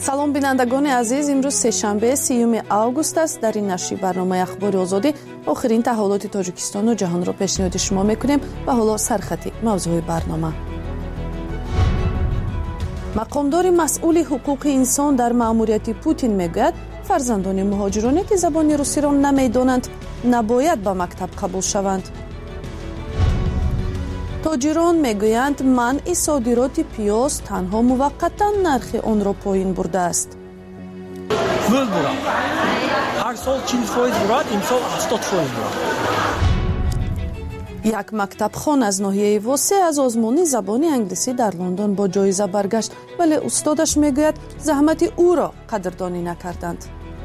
салом бинандагони азиз, имрӯз сешанбе 30 август аст. дар ин нашри барномаи ахбори озодӣ охирин таҳволоти тоҷикистону ҷаҳонро пешниҳоди шумо мекунем ва ҳоло сархати мавзӯи барнома. мақомдори масъули ҳуқуқи инсон дар маъмурияти Путин мегӯяд, фарзандони муҳоҷироне ки забони русиро намедонанд, набояд ба мактаб қабул шаванд. тоҷирон мегӯянд, манъи содироти пиёз танҳо муваққатан нархи онро поин бурдааст. ҳар сол 40% бурад, имсол 80% бурад. як мактабхон аз ноҳияи восе аз озмуни забони англисӣ дар Лондон бо ҷоиза баргашт, вале устодаш мегӯяд, заҳмати ӯро қадрдонӣ накарданд.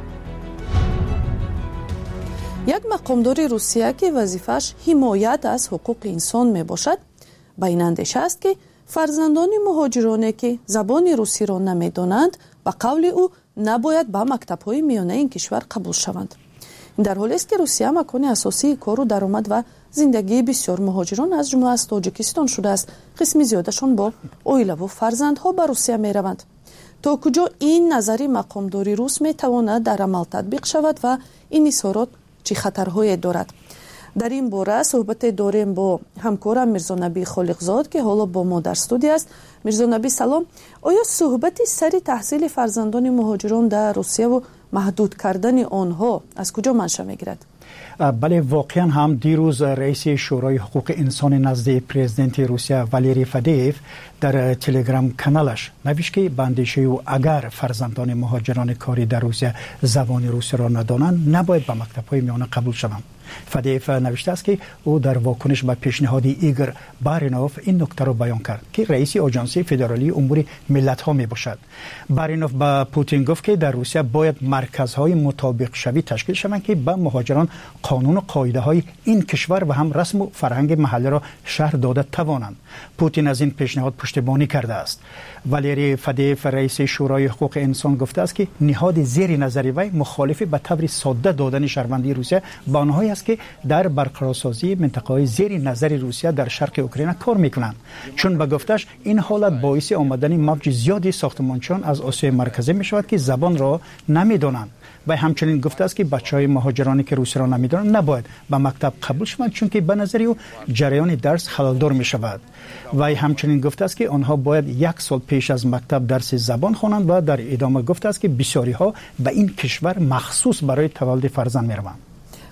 як мақомдори Русия ки вазифааш ҳимоят аз ҳуқуқи инсон мебошад, ба ин андеша аст ки фарзандони муҳоҷироне ки забони русиро намедонанд, ба қавли ӯ набояд ба мактабҳои миёнаи ин кишвар қабул шаванд. ин дар ҳоле аст ки Русия макони асосии кору даромад ва зиндагии бисёр муҳоҷирон аз ҷумла аз Тоҷикистон шудааст. қисми зиёдашон бо оилаву фарзандҳо ба Русия мераванд. то куҷо ин назари мақомдори рус метавонад дар амал татбиқ шавад ва ин изҳорот чӣ хатарҳое дорад? дар ин бора суҳбате дорем бо ҳамкорам Мирзонабӣ Холиқзод ки ҳоло бо мо дар студия аст. Мирзонабӣ, салом. оё суҳбати сари таҳсили фарзандони муҳоҷирон дар Русияву маҳдуд кардани онҳо аз куҷо манша мегирад? бале, воқеан ҳам дирӯз раиси шӯрои ҳуқуқи инсони назди президенти Русия Валерий Фадеев дар телеграм каналаш навишт ки ба андешаи ӯ агар фарзандони муҳоҷирони кори дар Русия забони русиро надонанд, набояд ба мактабҳои миёна қабул шаванд. Фадеев навиштааст ки ӯ дар вокуниш ба пешниҳоди Игор Баринов ин нуктаро баён кард ки раиси оҷонсии федералии умури миллатҳо мебошад. Баринов ба Путин гуфт ки дар Русия бояд марказҳои мутобиқшавӣ ташкил шаванд ки ба муҳоҷирон қонуну қоидаҳои ин кишвар ва ҳам расму фарҳанги маҳаллиро шаҳр дода тавонанд. Путин аз ин пешниҳод пуштибонӣ кардааст. Валерий Фадеев раиси шӯрои ҳуқуқи инсон гуфтааст ки ниҳоди зери назари вай мухолифи ба таври содда додани шаҳрвандии Русия ба онҳое аст ки дар барқарорсозии минтақаҳои зери назари Русия дар шарқи Украина кор мекунанд. чун ба гуфташ ин ҳолат боиси омадани мавҷи зиёди сохтмончиён аз Осиёи марказӣ мешавад ки забонро намедонанд. вай ҳамчунин гуфтааст ки бачаҳои муҳоҷироне ки русиро намедонанд набояд ба мактаб қабул шаванд, чунки ба назари ӯ ҷараёни дарс халалдор мешавад. вай ҳамчунин гуфтааст ки онҳо бояд 1 сол пеш аз мактаб дарси забон хонанд ва дар идома гуфтааст ки бисёриҳо ба ин кишвар махсус барои таваллуди фарзанд мераванд.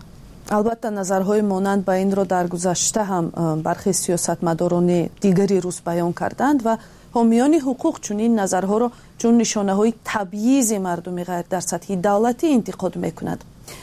албатта назарҳои монанд ба инро дар гузашта ҳам бархи сиёсатмадорони дигари рус баён карданд ва ҳомиёни ҳуқуқ чунин назарҳоро чун нишонаҳои табйизи мардуми ғайр дар сатҳи давлатӣ интиқод мекунад.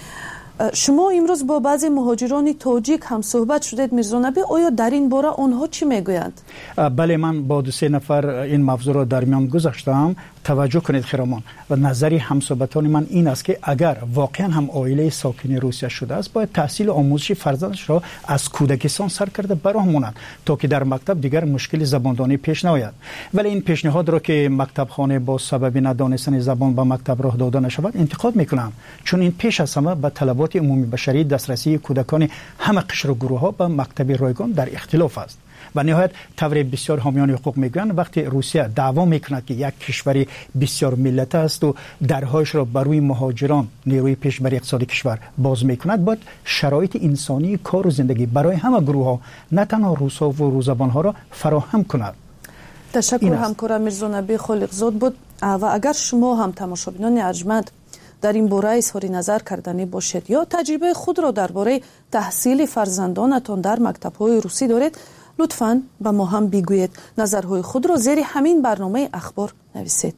шумо имрӯз бо баъзе муҳоҷирони тоҷик ҳам суҳбат шудед, Мирзонабӣ, оё дар ин бора онҳо чӣ мегӯянд? бале, ман бо 2-3 нафар ин мавзӯъро дар миён гузаштам. таваҷҷӯҳ кунед хиромон, ва назари ҳамсуҳбатони ман ин аст ки агар воқеан ҳам оилаи сокини Русия шудааст, бояд таҳсилу омӯзиши фарзандашро аз кӯдакистон сар карда ба роҳ монанд, то ки дар мактаб дигар мушкили забондонӣ пеш наояд. вале ин пешниҳодро ки мактабхоне бо сабаби надонистани забон ба мактаб роҳ дода нашавад интиқод мекунам, чун ин пеш аз ҳама ба талаботи умуми башарӣ дастрасии кӯдакони ҳама қишру гурӯҳҳо ба мактаби ройгон дар ихтилоф аст. و نهایت طور بسیار حامیان حقوق میگن وقتی روسیه دعوا میکنه که یک کشوری بسیار ملت است و درهایش را بر روی مهاجران نیروی پیشبری اقتصادی کشور باز میکند، باید شرایط انسانی کار و زندگی برای همه گروه ها نه تنها روسا و روزبان ها را فراهم کند. تشکر همکارم میرزانبی خالقزاد بود. و اگر شما هم تماشابینان ارجمند در این باره اظهار نظر کردنی باشید یا تجربه خود را درباره تحصیل فرزندانتان در مکتب‌های روسی دارید، لطفاً با ما هم بگویید. نظرهای خود را زیر همین برنامه اخبار نویسید.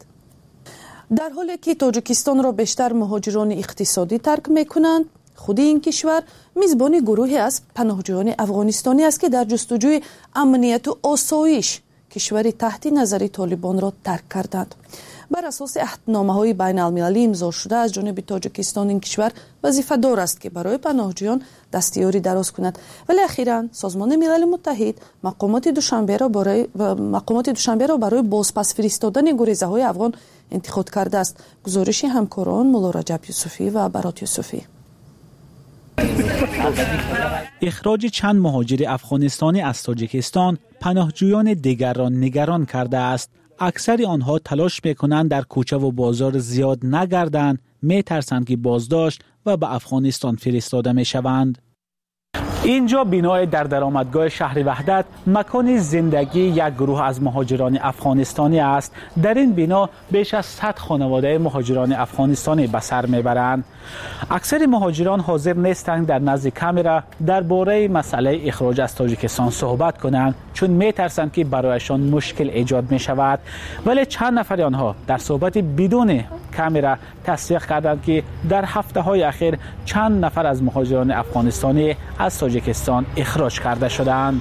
در حالی که تاجیکستان را بیشتر مهاجران اقتصادی ترک میکنند، خود این کشور میزبان گروهی از پناهجویان افغانستانی است که در جستجوی امنیت و آسایش کشوری تحت نظر طالبان را ترک کردند. بر اساس عهدنامه‌های بین‌المللی امضا شده از جانب تاجیکستان این کشور وظیفه دار است که برای پناهجویان دستیاری دراز کند، ولی اخیراً سازمان ملل متحد مقامات دوشنبه را برای بازپس فرستادن گریزه‌های افغان انتخاب کرده است. گزارش همکاران مولا رجب یوسفی و برات یوسفی. اخراج چند مهاجر افغانستانی از تاجیکستان پناهجویان دیگر را نگران کرده است. اکثر آنها تلاش میکنند در کوچه و بازار زیاد نگردند، میترسند که بازداشت و به افغانستان فرستاده میشوند. اینجا بینای در درآمدگاه شهر وحدت مکان زندگی یک گروه از مهاجران افغانستانی است. در این بنا بیش از 100 خانواده مهاجران افغانستانی به سر میبرند. اکثر مهاجران حاضر نیستند در نزد کامرا درباره مسئله اخراج از تاجیکستان صحبت کنند، چون میترسند که برایشان مشکل ایجاد می شود. ولی چند نفر آنها در صحبت بدون کامرا تصدیق کردند که در هفته‌های اخیر چند نفر از مهاجران افغانستانی از تاجیکستان اخراج کرده شدند.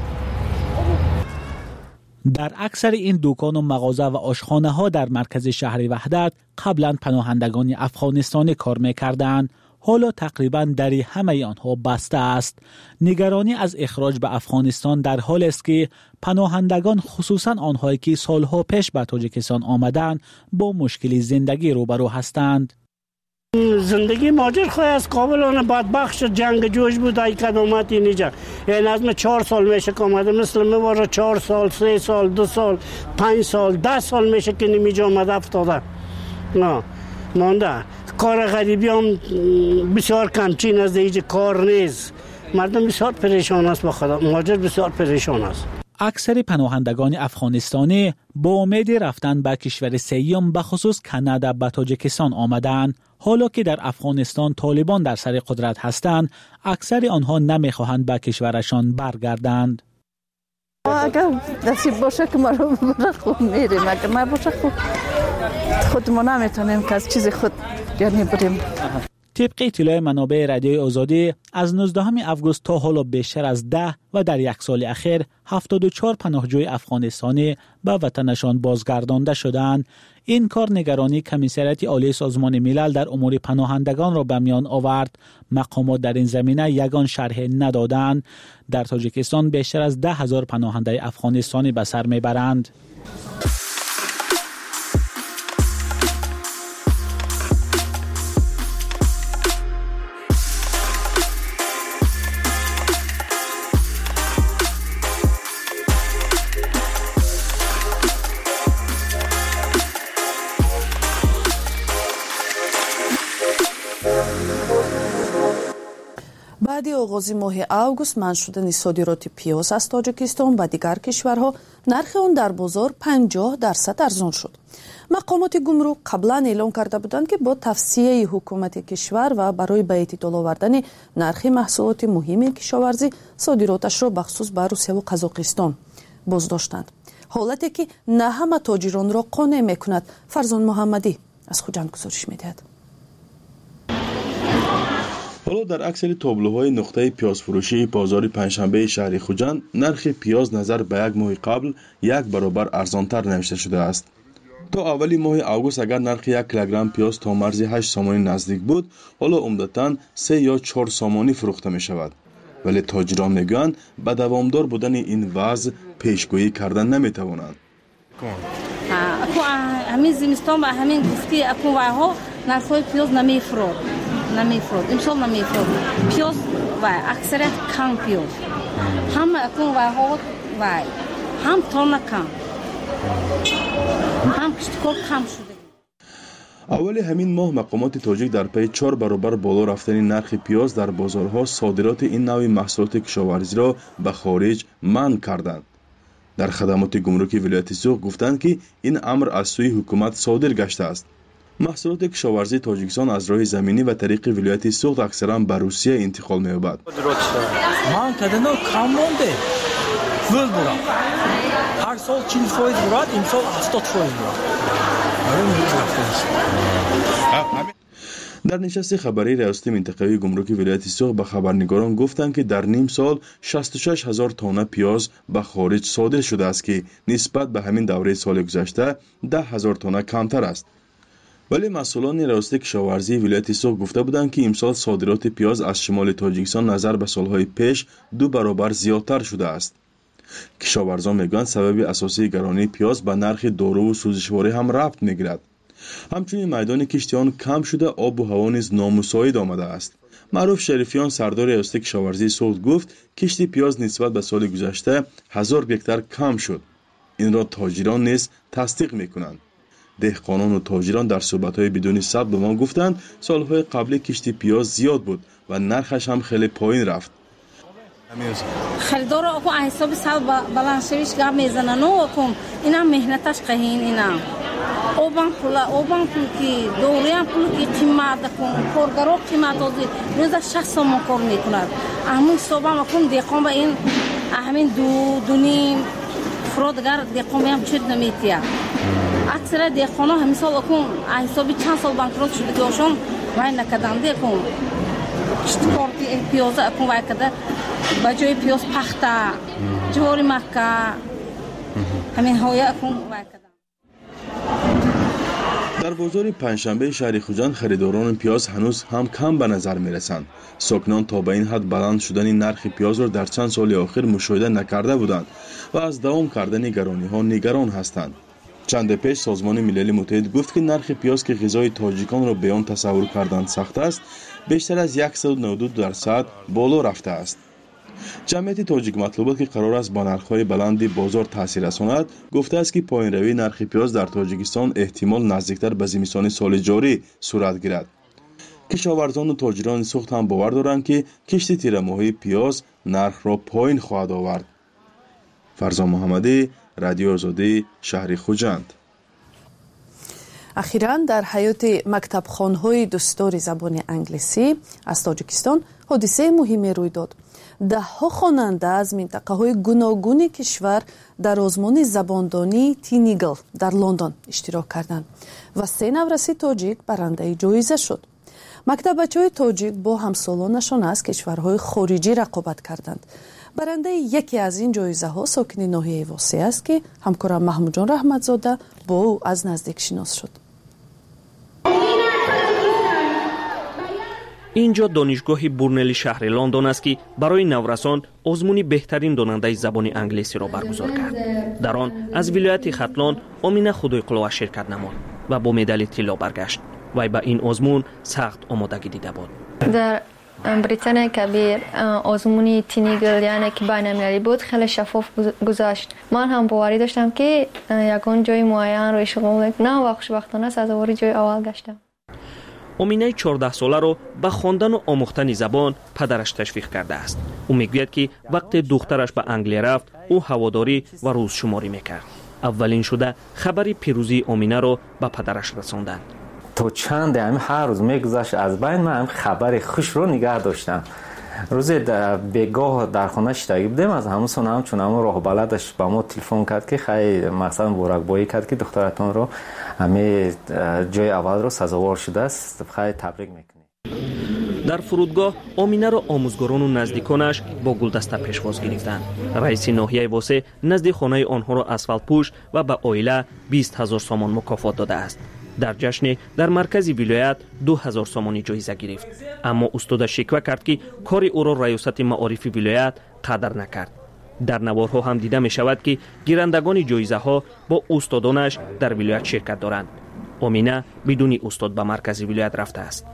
در اکثر این دکان و مغازه و آشخانه ها در مرکز شهر وحدت قبلا پناهندگان افغانستانی کار می‌کردند. حالا تقریبا دری همه آنها بسته است. نگرانی از اخراج به افغانستان در حال است که پناهندگان، خصوصا آنهایی که سالها پیش به تاجیکستان آمدند، با مشکل زندگی روبرو هستند. زندگی ماجر خواهی از کابلانه بدبخش جنگ جوش بود ای کدامت اینجا. این از 4 سال میشه که آمده، مثل میواره 4 سال 3 سال 2 سال 5 سال 10 سال میشه که نمیجا آمده افتاده. نه مانده کار غریبی هم بسیار کمچین از دیگه کار نیست. مردم بسیار پریشان است، با خدا ماجر بسیار پریشان است. اکثر پناهندگان افغانستانی با امید رفتن به کشور سوم به خصوص کانادا به تاجیکستان آمدند. حالا که در افغانستان طالبان در سر قدرت هستند، اکثر آنها نمیخواهند به کشورشان برگردند. اگر نصیب باشه که ما رو خوب میریم، اگر ما باشه خوب خود ما نمیتونیم که از چیز خود یعنی بریم. طبق اطلاع منابع رادیوی آزادی از 19 آگوست تا حالا بیشتر از 10 و در یک سال اخیر 74 پناهجوی افغانستانی به وطنشان بازگردانده شدند. این کار نگرانی کمیسریت عالی سازمان ملل در امور پناهندگان را به میان آورد. مقامات در این زمینه یگان شرح ندادند. در تاجیکستان بیشتر از 10,000 پناهنده افغانستانی به سر میبرند. بعد آغاز ماه آگوست منع شدن صادرات پیاز از تاجیکستان به دیگر کشورها، نرخ آن در بازار 50% ارزان شد. مقامات گمرک قبلا اعلام کرده بودند که با توصیه حکومت کشور و برای به اعتدال آوردن نرخ محصولات مهم کشاورزی صادراتش را بخصوص به روسیه و قزاقستان بازداشتند. حالتی که نه همه تاجران را قانع میکند. فرزان محمدی از خوجند گزارش میدهد. حالا در اکثر تابلوهای نقطه پیاز فروشی بازار پنجشنبه شهر خوجند نرخ پیاز نظر به یک ماه قبل 1 برابر ارزانتر نوشته شده است. تا اولی ماه آگوست اگر نرخ 1 کیلوگرم پیاز تا مرز 8 سامانی نزدیک بود، حالا عمدتاً 3 یا 4 سامانی فروخته می شود. ولی تاجران میگویند به دوامدار بودن این وضع پیشگویی کردن نمی توانند. همین زمستان و همین گفتی اکوها نرخ پیاز نمیفروخت. امسال نمیفروخت. پیاز و اکثریت کم پیاز. هم اکوها و هم تون کم. هم کشتکار کم شده. اولی همین ماه مقامات تاجیک در پی 4 برابر بالا رفتن نرخ پیاز در بازارها صادرات این نوع محصولات کشاورزی را به خارج منع کردند. در خدمات گمرکی ولایت سوق گفتند که این امر از سوی حکومت صادر گشته است. محصولات کشاورزی تاجیکستان از راه زمینی و طریق ولایت سوق اکثرا به روسیه انتقال می‌یابد. من کدنو کم مونده. فول برام. هر سال 40% برات، امسال 80% برات. در نشست خبری ریاست منطقه‌ای گمرک ولایت سوق به خبرنگاران گفتند که در نیم سال 66,000 تن پیاز به خارج صادر شده است که نسبت به همین دوره سال گذشته 10,000 تن کمتر است. ولی مسئولان ریاست کشاورزی ولایت سوق گفته بودند که امسال صادرات پیاز از شمال تاجیکستان نظر به سالهای پیش 2 برابر زیادتر شده است. کشاورزان میگویند سبب اساسی گرانی پیاز به نرخ دارو و سوزشواری هم ربط میگیرد. همچنین میدان کشتیان کم شده، آب و هوا نیز نامساعد آمده است. معروف شریفیان سردار ریاست کشاورزی سوق گفت کشت پیاز نسبت به سال گذشته 1000 گکتار کم شد. این را تاجران نیز تصدیق میکنند. دهقانان و تاجران در صحبت‌های بدون ثبت به ما گفتند سالهای قبل کشت پیاز زیاد بود و نرخش هم خیلی پایین رفت. خریدار اکو حساب سال بلند شویش گام میزنن و اکو اینا مهنتش قهین اینا اوبان پول کی دوریان پول کی قیمت کن کارگرا قیمت دادی روز 6 سوم کار میکنند. همون صبح اکو دهقان با این همین دونیم فرودگار دهقان هم چیز نمیتیا. اکثر دهقانا همین سال اکو حسابی چند سال بانکروت شده که اوشون وای نکردن دهقان کارتی پیاز اکو وای کرده با جای پیاز پخته جوری مکه همین هویه اکو وای کرده. در بازار پنجشنبه شهر خوجند خریداران پیاز هنوز هم کم به نظر می رسند. ساکنان تا به این حد بلند شدن نرخ پیاز را در چند سال اخیر مشاهده نکرده بودند و از دوام کردن گرانی ها نگران هستند. چند پیش سازمان ملل متحد گفت که نرخ پیاز که غذای تاجیکان را به آن تصور کردن سخت است، بیشتر از 192% بالا رفته است. جمعیت تاجیک مطلوبات که قرار است با نرخ‌های بلند بازار تاثیر رساند، گفته است که پایین روی نرخ پیاز در تاجیکستان احتمال نزدیکتر به زمستان سال جاری صورت گیرد. کشاورزان و تاجران سوخت هم باور دارند که کشت تیر ماهی پیاز نرخ را پایین خواهد آورد. فرزان محمدی، رادیو آزادی، شهر خوجند. اخیراً در حیات مکتبخانه‌های دستور زبان انگلیسی از تاجیکستان حادثه مهمی روی داد. ده‌ها خواننده از منطقه‌های گوناگون کشور در آزمون زباندانی تینیگل در لندن اشتراک کردند و 3 نورسی تاجیک برنده جایزه شد. مکتب بچه‌های تاجیک با همسالانشان از کشورهای خارجی رقابت کردند. برنده یکی از این جایزه ها ساکن ناحیه واسه است که همکارم محمود جان رحمتزاده با او از نزدیک شناس شد. اینجا دانشگاه بورنلی شهر لندن است که برای نورسان آزمون بهترین داننده زبان انگلیسی را برگزار کرد. در آن از ولایت ختلان امینه خدایقلوه شرکت نمود و با مدال طلا برگشت. وی به این آزمون سخت آمادگی دیده بود. در بریتانیا کبیر آزمونی تینیگل یعنی که بین‌المللی بود خیلی شفاف گذشت. من هم باوری داشتم که یکان جای معین رو اشغال کنم و خوشبختانه سزاوار جای اول گشتم. امینه 14 ساله رو به خواندن و آموختن زبان پدرش تشویق کرده است. او میگوید که وقتی دخترش به انگلیس رفت او هواداری و روزشماری میکرد. اولین شده خبری پیروزی امینه رو به پدرش رساندند. تو چند هر روز میگذشت از بین من خبر خوش رو نگه داشتم. روزی بگاه در خانه شتاگی بودیم از همون سن هم چون همون راه بلدش با ما تلفن کرد که خیلی مثلا بورکبایی کرد که دخترتون رو همه جای اول رو سزاوار شده است، خیلی تبریک میکنی. در فرودگاه امینه را آموزگاران و نزدیکانش با گلدسته پیشواز گرفتند. رئیس ناحیه واسه نزد خانه آنها را اسفالت پوش و به عائله 20,000 سامان مکافات داده است. در جشن در مرکز ولایت 2,000 سامانی جایزه گرفت. اما استاد شکوه کرد که کار او را ریاست معارف ولایت قدر نکرد. در نوارها هم دیده می شود که گیرندگان جایزه ها با استادانش در ولایت شرکت دارند. امینه بدون استاد به مرکز ولایت رفته است.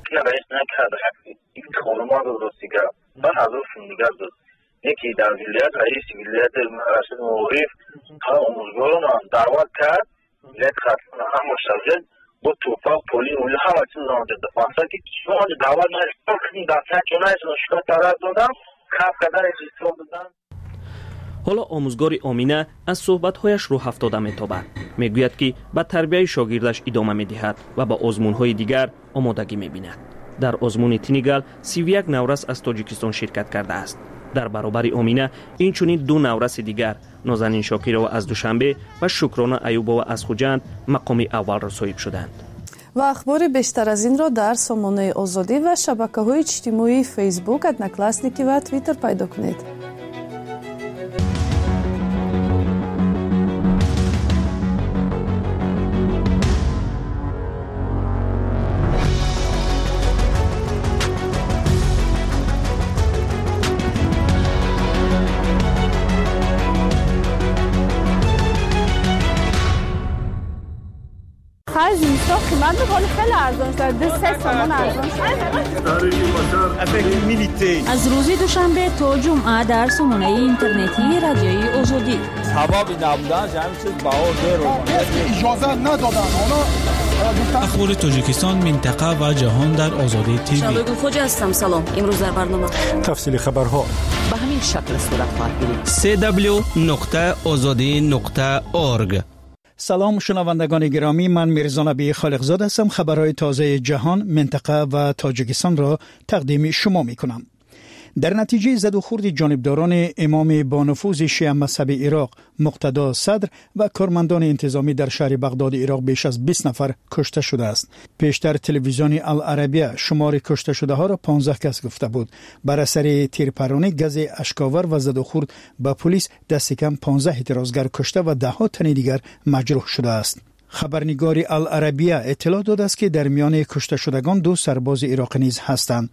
یکی در ولایت رئیس ولایت مرکز معارف آموزگاران دعوت کرد. ولایت ختلان هم مشتغل با توفاق پولی اولی همه چیز رانده دفانسا که شما دعوت نشتر کنیم دفعه چونه ایسان شکر طرف دادم کف کدن ایسان دادم. حالا آموزگار امینه از صحبت‌هایش رو هفتاده می‌تابد. میگوید که به تربیت شاگردش ادامه می‌دهد و به آزمون‌های دیگر آمادگی می‌بیند. در آزمون تینیگل 31 نورس از تاجیکستان شرکت کرده است. در برابر امینه این چنین 2 نورس دیگر نازنین شاکرova از دوشنبه و شکرانه ایوبova از خوجند مقام اول را صاحب شدند. و اخبار بیشتر از این را در سامانه آزادی و شبکه‌های اجتماعی فیسبوک، ادناکلاسنیکی و توییتر پیدا کنید. آخر زمستان قیمت میکنه خیلی ارزان شده 3 تومان ارزان شده. از روز دوشنبه تا جمعه در سامانه اینترنتی رادیوی آزادی حبابی نبودن همین چیز بهار اجازه ندادن. اخبار تاجیکستان، منطقه و جهان در آزادی تیوی. شبگون خوجا هستم. سلام. امروز در برنامه تفصیل خبرها به همین شکل صورت خواهد گرفت. www.azadi.org. سلام شنوندگان گرامی، من میرزا نبی خالقزاده هستم. خبرهای تازه جهان، منطقه و تاجیکستان را تقدیم شما میکنم. در نتیجه زد و خورد جانبداران امام با نفوذ شیعه مذهب عراق مقتدا صدر و کارمندان انتظامی در شهر بغداد عراق بیش از 20 نفر کشته شده است. پیشتر تلویزیون العربیه شمار کشته شده ها را 15 کس گفته بود. بر اثر تیرپرانی، گز اشکاور و زد و خورد به پلیس دست کم 15 اعتراضگر کشته و 10 تن دیگر مجروح شده است. خبرنگار العربیه اطلاع داده است که در میان کشته شدگان 2 سرباز عراقی نیز هستند.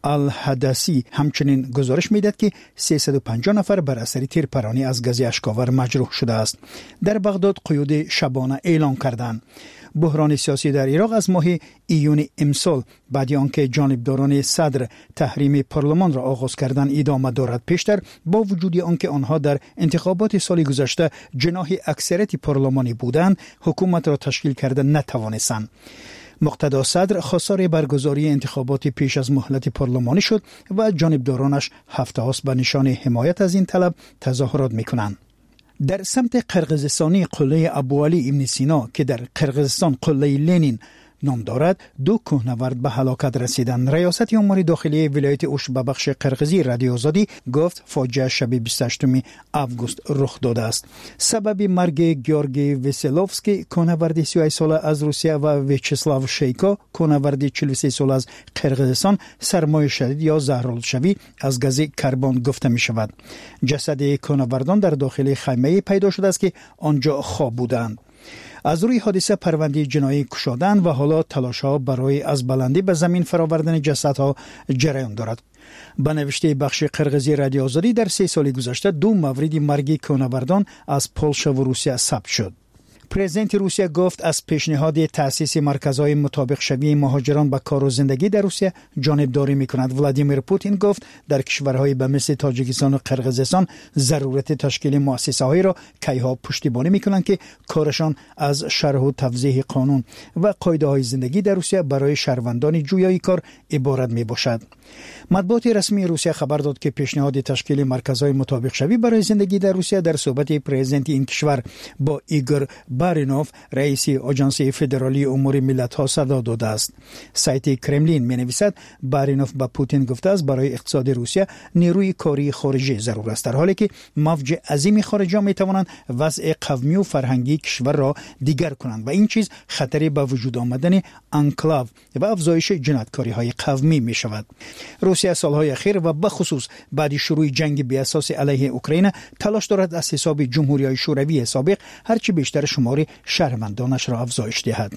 الحدثی همچنین گزارش میدهد که 350 نفر بر اثر تیرپرانی از گز اشکاور مجروح شده است. در بغداد قیود شبانه اعلام کردند. بحران سیاسی در عراق از ماه ایون امسال بعد آنکه جانبداران صدر تحریم پارلمان را آغاز کردند ادامه دارد. پیشتر با وجود آنکه آنها در انتخابات سال گذشته جناح اکثریت پارلمانی بودند، حکومت را تشکیل کرده نتوانستند. مقتدا صدر خواستار برگزاری انتخابات پیش از مهلت پارلمانی شد و جانبدارانش هفته هاست به نشان حمایت از این طلب تظاهرات میکنند. در سمت قرقیزستانی قله ابوعلی ابن سینا که در قرقیزستان قله لنین نام دارد، 2 کوهنورد به هلاکت رسیدند. ریاست امور داخلی ولایت اوش به بخش قرقیزی رادیو آزادی گفت فاجعه شب 28 آگوست رخ داده است. سبب مرگ گیورگی وسلوفسکی کوهنورد 38 ساله از روسیه و ویچسلاو شیکا کوهنورد 43 ساله از قرقیزستان سرمای شدید یا زهرالشوی از گاز کربن گفته می شود. جسد کوهنوردان در داخل خیمه پیدا شده است که آنجا خواب بودند. از روی حادثه پرونده جنایی گشادند و حالا تلاش‌ها برای از بلندی به زمین فراوردن جسدها جریان دارد. به نوشته بخش قرقیزی رادیو آزادی در 3 سال گذشته 2 مورد مرگ کوهنوردان از پولشا و روسیه ثبت شد. پرزیدنت روسیه گفت از پیشنهاد تأسیس مرکزهای مطابق شوی مهاجران به کار و زندگی در روسیه جانبداری می‌کند. ولادیمیر پوتین گفت در کشورهای به مثل تاجیکستان و قرقیزستان ضرورت تشکیل مؤسسه‌هایی را کیها پشتیبانی می‌کنند که کارشان از شرح و توضیح قانون و قاعده‌های زندگی در روسیه برای شهروندان جویای کار عبارت میباشد. مطبوعات رسمی روسیه خبر داد که پیشنهاد تشکیل مرکزهای مطابق شوی برای زندگی در روسیه در صحبت پرزیدنت این کشور با ایگور بارینوف رئیس آژانس فدرالی امور ملت‌ها صدا داده است. سایت کرملین می‌نویسد بارینوف با پوتین گفته است برای اقتصاد روسیه نیروی کاری خارجی ضرور است، در حالی که موج عظیم خارجی می‌توانند وضع قومی و فرهنگی کشور را دیگر کنند و این چیز خطری به وجود آمدن انکلاو و افزایش جنایتکاری‌های قومی می‌شود. روسیه سالهای اخیر و به خصوص بعد شروع جنگ بی اساس علیه اوکراین تلاش دارد از حساب جمهوری‌های شوروی سابق هرچی بیشتر شمار شهروندانش را افزایش دهد.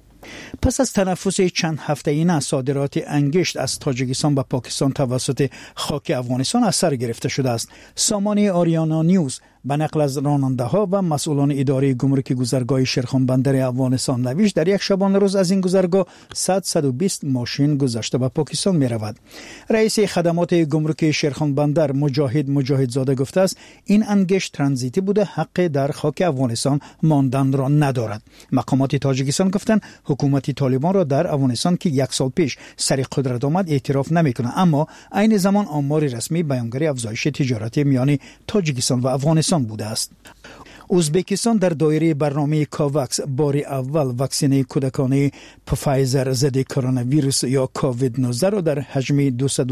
پس از تنفس چند هفته‌ای صادرات انگشت از تاجیکستان به پاکستان توسط خاک افغانستان از سر گرفته شده است. سامانه آریانا نیوز به نقل از راننده‌ها و مسئولان اداره گمرک گذرگاه شیرخان بندر افغانستان نوشت در یک شبانه روز از این گذرگاه 120 ماشین گذشته به پاکستان می رود. رئیس خدمات گمرک شیرخان بندر مجاهدزاده گفته است این انگشت ترانزیتی بوده، حق در خاک افغانستان ماندن را ندارد. مقامات تاجیکستان گفتند حکومت طالبان را در افغانستان که 1 سال پیش سر قدرت آمد اعتراف نمی‌کند، اما عین زمان آمار رسمی بیانگر افزایش تجارت میان تاجیکستان و افغانستان بوده است. ازبکستان در دایره برنامه کاوکس بار اول واکسن کودکانه پفایزر ضد کرونا ویروس یا کووید 19 را در حجم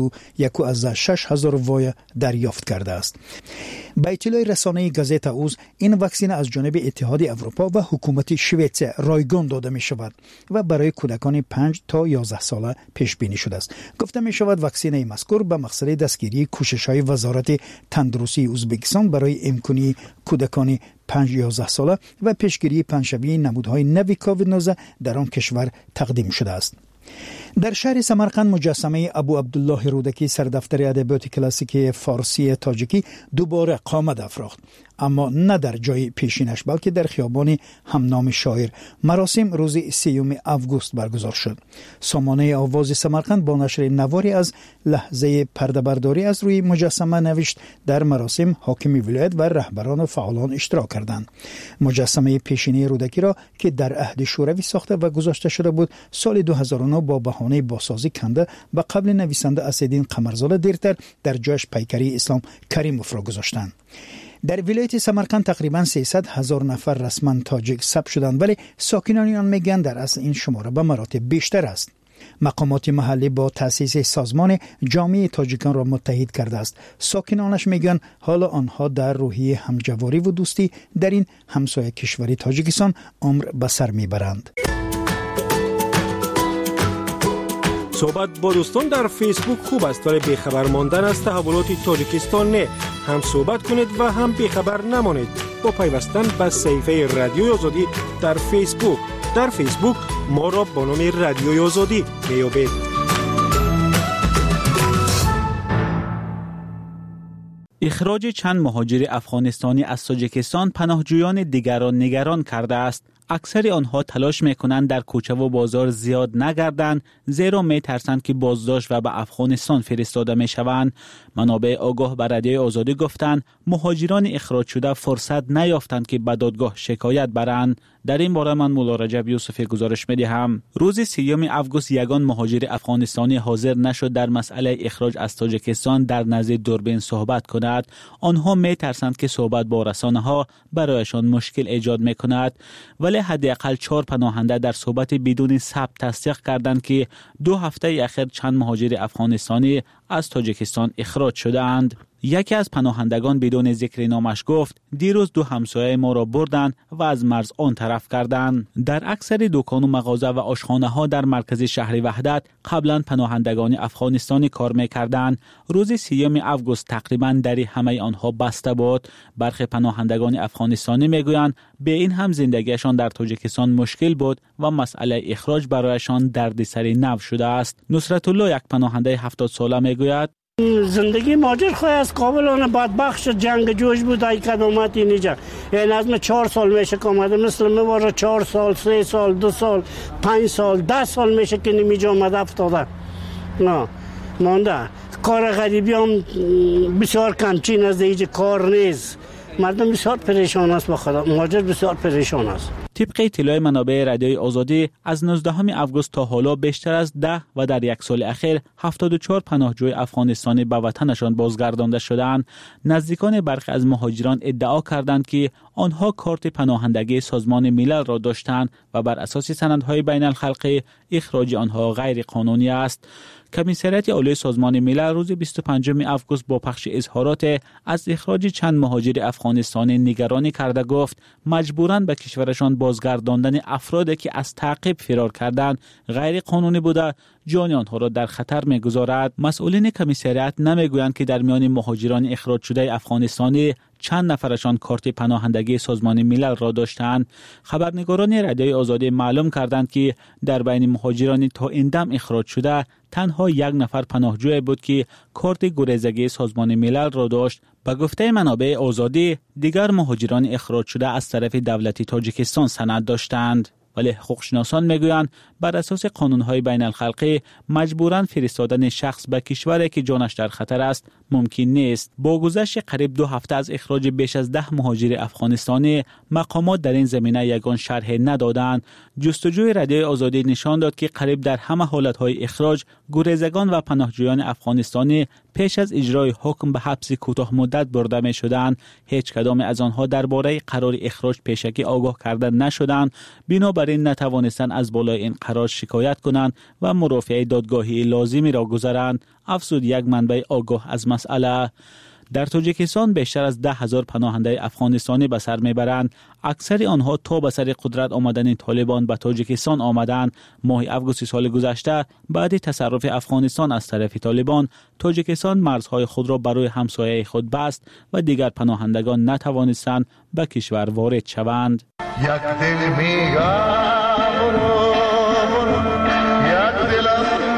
201,600 وای دریافت کرده است. به اطلاع رسانه گازتا اوز این واکسن از جانب اتحاد اروپا و حکومت شوئد رایگان داده می شود و برای کودکان 5 تا 11 ساله پیش بینی شده است. گفته می شود واکسن مذکور به مقصد دستگیری کوشش‌های وزارت تندرستی ازبکستان برای امکانی کودکان 5-11 ساله و پیشگیری پنجشنبه نمودهای نوی کووید 19 در آن کشور تقدیم شده است. در شهر سمرقند مجسمه ابو عبدالله رودکی سردفتر ادبیات کلاسیک فارسی تاجیکی دوباره قامت افراخت، اما نه در جای پیشینش بلکه در خیابان همنام شاعر. مراسم روز 3 آگوست برگزار شد. سامانه آواز سمرقند با نشر نواری از لحظه پرده‌برداری از روی مجسمه نوشت در مراسم حاکم ولایت و رهبران و فعالان اشتراک کردند. مجسمه پیشینی رودکی را که در عهد شوروی ساخته و گذاشته شده بود سال 2009 با بهانه بازسازی کنده و قبل نویسنده اسدالدین قمرزاده دیرتر در جایش پیکری اسلام کریموف را گذاشتند. در ولایت سمرقند تقریباً 300,000 نفر رسما تاجیک ثبت شدند، ولی ساکنان آن میگن در اصل این شماره به مراتب بیشتر است. مقامات محلی با تأسیس سازمان جامعه تاجیکان را متحد کرده است. ساکنانش میگن حالا آنها در روحیه همجواری و دوستی در این همسایه کشوری تاجیکستان عمر به سر میبرند. صحبت با دوستان در فیسبوک خوب است، ولی بیخبر ماندن از تحولات تاجیکستان نه. هم صحبت کنید و هم بیخبر نمانید با پیوستن به صفحه رادیوی آزادی در فیسبوک. در فیسبوک ما را با نام رادیوی آزادی میابید. اخراج چند مهاجر افغانستانی از تاجیکستان پناهجویان دیگر را نگران کرده است. اکثر آنها تلاش میکنند در کوچه و بازار زیاد نگردند، زیرا میترسند که بازداشت و به افغانستان فرستاده میشوند. منابع آگاه به رادیوی آزادی گفتند مهاجران اخراج شده فرصت نیافتند که به دادگاه شکایت برند. در این باره من مولا رجب یوسفی گزارش میدهم. روز 3 آگوست یگان مهاجر افغانستانی حاضر نشد در مسئله اخراج از تاجیکستان در نزد دوربین صحبت کند. آنها میترسند که صحبت با رسانه‌ها برایشان مشکل ایجاد میکند، ولی حداقل 4 پناهنده در صحبت بدون ثبت تصدیق کردند که 2 هفته اخیر چند مهاجر افغانستانی از تاجیکستان اخراج شدند. یکی از پناهندگان بدون ذکر نامش گفت دیروز 2 همسایه ما را بردند و از مرز آن طرف کردند. در اکثر دکان و مغازه و آشخانه ها در مرکز شهر وحدت قبلا پناهندگان افغانستانی کار می‌کردند. روز 3 آگوست تقریبا در همه آنها بسته بود. برخی پناهندگان افغانستانی میگویند به این هم زندگیشان در تاجیکستان مشکل بود و مسئله اخراج برایشان دردسر نو شده است. نصرت الله یک پناهنده 70 ساله میگوید زندگی ماجر خواه از قابلانه بدبخش جنگ جوش بود ای کدامت اینجا. این از من 4 سال میشه که آمده، مثل موارا 4 سال 3 سال 2 سال 5 سال 10 سال میشه که نمیجا آمده افتاده. نه مانده کار غریبی هم بسیار کمچین از دیگه کار نیست. مردم بسیار پریشان است، با خدا ماجر بسیار پریشان است. طبق اطلاع منابع رادیوی آزادی از 19 آگوست تا حالا بیشتر از 10 و در یک سال اخیر 74 پناهجوی افغانستانی به وطنشان بازگردانده شدند. نزدیکان برخی از مهاجران ادعا کردند که آنها کارت پناهندگی سازمان ملل را داشتند و بر اساس سندهای بین الخلقی اخراج آنها غیر قانونی است. کمیسریت عالی سازمان ملل روز 25 آگوست با پخش اظهارات از اخراج چند مهاجر افغانستانی نگرانی کرده گفت مجبوراً به کشورشان بازگرداندن افرادی که از تعقیب فرار کردند غیر قانونی بوده جان آنها را در خطر می‌گذارد. مسئولین کمیسریت نمیگویند که در میان مهاجران اخراج شده افغانستانی چند نفرشان کارت پناهندگی سازمان ملل را داشتند. خبرنگاران رادیوی آزادی معلوم کردند که در بین مهاجران تا این دم اخراج شده تنها 1 نفر پناهجوی بود که کارت گریزگی سازمان ملل را داشت. به گفته منابع آزادی دیگر مهاجران اخراج شده از طرف دولت تاجیکستان سند داشتند. ولی حقوقشناسان میگویند بر اساس قانون‌های بین الخلقی مجبوراً فرستادن شخص به کشوری که جانش در خطر است ممکن نیست. با گذشت قریب 2 هفته از اخراج بیش از 10 مهاجر افغانستانی مقامات در این زمینه یگان شرح ندادند. جستجوی رادیوی آزادی نشان داد که قریب در همه حالت‌های اخراج گریزگان و پناهجویان افغانستانی پیش از اجرای حکم به حبس کوتاه مدت برده می شدند. هیچ کدام از آنها درباره قرار اخراج پیشکی آگاه کرده نشدند. بنابراین نتوانستند از بالای این قرار شکایت کنند و مرافعه دادگاهی لازمی را گذارند، افزود یک منبع آگاه از مسئله. در تاجیکستان بیشتر از 10,000 پناهنده افغانستانی به سر میبرند. اکثر آنها تا به سر قدرت آمدن طالبان به تاجیکستان آمدند. ماه آگوست سال گذشته بعد تصرف افغانستان از طرف طالبان، تاجیکستان مرزهای خود را برای همسایه خود بست و دیگر پناهندگان نتوانستند به کشور وارد شوند. یک دل میگم یک دلم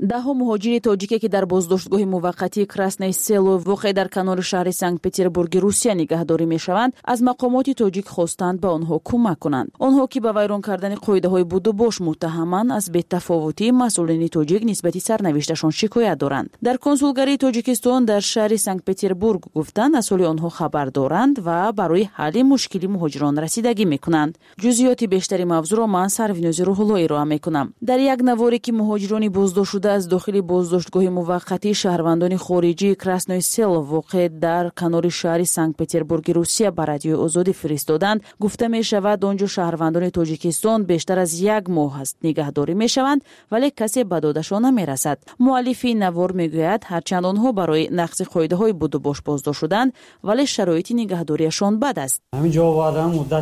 10 مهاجر تاجیکی که در بازداشتگاه موقتی کراسنای سلو واقع در کنار شهر سنت پترزبورگ روسیه نگهداری میشوند، از مقامات تاجیک خواستند به آنها کمک کنند. آنها که به ویران کردن قاعده‌های بود و باش متهمند، از بی‌تفاوتی مسئولین تاجیک نسبت سرنوشتشان شکایت دارند. در کنسولگری تاجیکستان در شهر سنت پترزبورگ گفتند مسئول آنها خبر دارند و برای حل مشکل مهاجران رسیدگی میکنند. جزئیات بیشتری موضوع را من سرویناز روح‌الله ارائه میکنم. در یک نواری که مهاجران بازداشت شده از داخل بازداشتگاه موقتی شهروندان خارجی کراسنای سل واقع در کنار شهر سنت پترزبورگ روسیه به رادیوی آزادی فرستادند، گفته می شود آنجا شهروندان تاجیکستان بیشتر از 1 ماه است نگهداری می شوند ولی کسی به دادشان نمی رسد. مؤلف این نوار می گوید هرچند آنها برای نقض قاعده های بود و باش بازداشت شدند ولی شرایط نگهداریشان بد است. همینجا آوردم مدت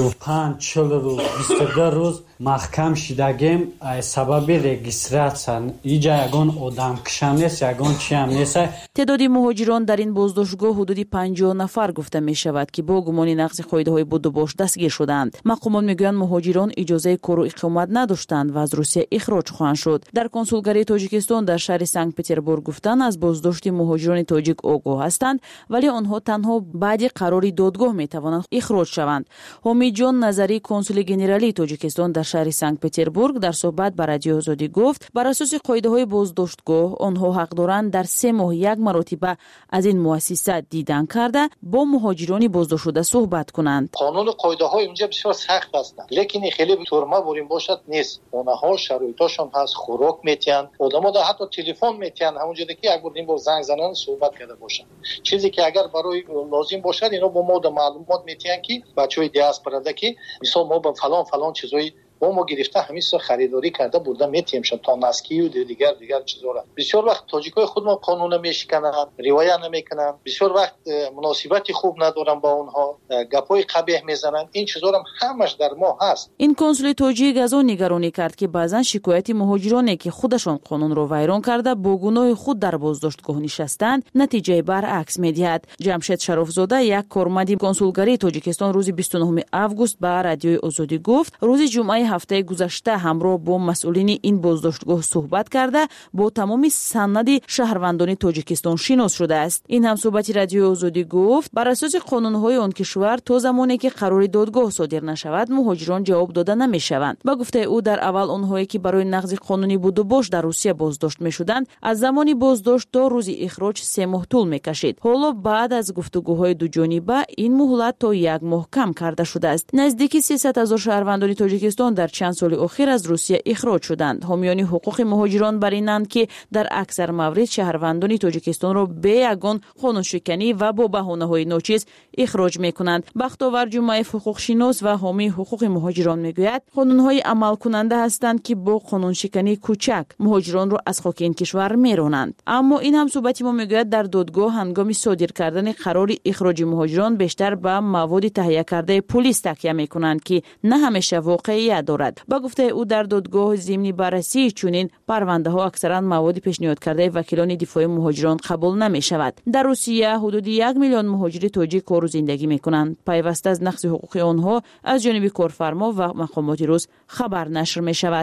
35-40 روز 22 روز محکم شدگیم سبب رجیستراسیون اینجا یگان آدم کشم نیست یگان چی هم نیست. تعداد مهاجران در این بازداشتگاه حدود 50 نفر گفته می شود که با گمان نقض قاعده های بود و باش دستگیر شدند. مقامات میگویند مهاجران اجازه کار و اقامت نداشتند و از روسیه اخراج خواهند شد. در کنسولگری تاجیکستان در شهر سنت پترزبورگ گفتند از بازداشت مهاجران تاجیک آگاه هستند ولی آنها تنها بعد قرار دادگاه می توانند اخراج شوند. حامد جان نظری کنسول گنرالی تاجیکستان در شهر سنت پترزبورگ در صحبت با رادیو آزادی گفت بر اساس قاعده های بازداشتگاه آنها حق دارند در 3 ماه 1 مرتبه از این مؤسسه دیدن کرده با مهاجران بازداشت شده صحبت کنند. قانون قاعده های اینجا بسیار سخت هستند لیکن خیلی تورما بریم باشد نیست. اونها شرایطشون هست، خوراک میتین، آدما دا حتی تلفن میتین همونجوری که اگر این با زنگ زنان صحبت کرده باشن. چیزی که اگر برای لازم باشد اینا با ما معلومات میتین که بچهای دیاسپورا که مثلا ما با فلان چیزای ما گرفته همیشه خریداری کرده برده میتیم شد تا مسکی و دیگر چیزا را. بسیار وقت تاجیکای خود ما قانون میشکنن، روایت نمیکنن، بسیار وقت مناسبتی خوب ندارن با اونها، گپای قبیح میزنن. این چیزا هم همش در ما هست. این کنسول تاجیک از اون نگرانی کرد که بعضن شکایت مهاجرانی که خودشان قانون رو ویران کرده با گناه خود در بازداشتگاه نشستند نتیجه برعکس میدهد. جمشید شرافزاده یک کارمند کنسولگری تاجیکستان روز 29 آگوست به رادیوی آزادی گفت روز جمعه هفته گذشته همراه با مسئولین این بازداشتگاه صحبت کرده با تمام سند شهروندان تاجیکستان شناس شده است. این هم صحبت رادیو آزادی گفت بر اساس قانون‌های آن کشور تا زمانی که قرار دادگاه صادر نشود مهاجران جواب داده نمی‌شوند. با گفته او در اول آنهایی که برای نقض قانونی بود و باش در روسیه بازداشت می‌شدند از زمانی بازداشت تا روز اخراج 3 ماه طول می‌کشید. حالا بعد از گفتگوهای دو جانبه این مهلت تا 1 ماه کم کرده شده است. نزدیک 300,000 شهروندان تاجیکستان در چند سال اخیر از روسیه اخراج شدند. حامیان حقوق مهاجران برینند که در اکثر موارد شهروندان تاجیکستان را به یگان قانونشکنی و با بهانه‌های ناچیز اخراج می‌کنند. بختاور جمعه حقوق شناس و حامی حقوق مهاجران میگوید قانون‌های عمل کننده هستند که با قانونشکنی کوچک مهاجران را از خاک این کشور میرانند. اما این هم صحبت ما میگوید در دادگاه هنگام صادر کردن قرار اخراج مهاجران بیشتر به مواد تهیه کرده پلیس تکیه می‌کنند که نه همیشه واقعیت دارد. با گفته او در دادگاه ضمن بررسی چنین پرونده ها اکثرا مواد پیشنهاد کرده وکیلان دفاع مهاجران قبول نمی شود. در روسیه حدود 1 میلیون مهاجر تاجیک کار و زندگی می کنند. پیوسته از نقض حقوق آنها از جانب کارفرما و مقامات روس خبر نشر می شود.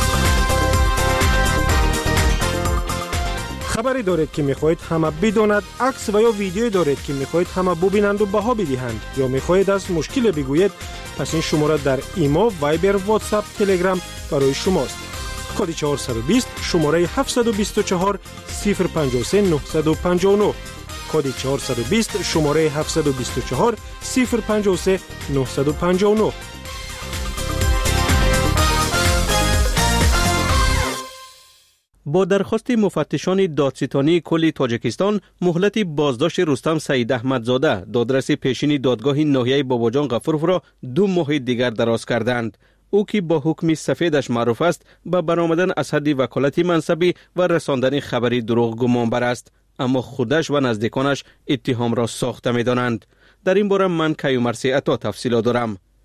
خبری دارید که میخواهید همه بداند، عکس و یا ویدیویی دارید که میخواهید همه ببینند و بها بدهند یا میخواهید از مشکل بگویید، پس این شماره در ایما، وایبر، واتساپ، تلگرام برای شماست. کد 420 شماره 724 053 959 کد 420 شماره 724 053 959. با درخواست مفتشان دادستانی کل تاجیکستان مهلت بازداشت رستم سعید احمدزاده دادرس پیشین دادگاه ناحیه باباجان غفورov را 2 ماه دیگر دراز کردند. او که با حکم سفیدش معروف است به برآمدن از حد وکالتی منصبی و رساندن خبری دروغ گمانبر است، اما خودش و نزدیکانش اتهام را ساخته می دانند. در این باره من کیومرثی عطا تفصیلات دارم.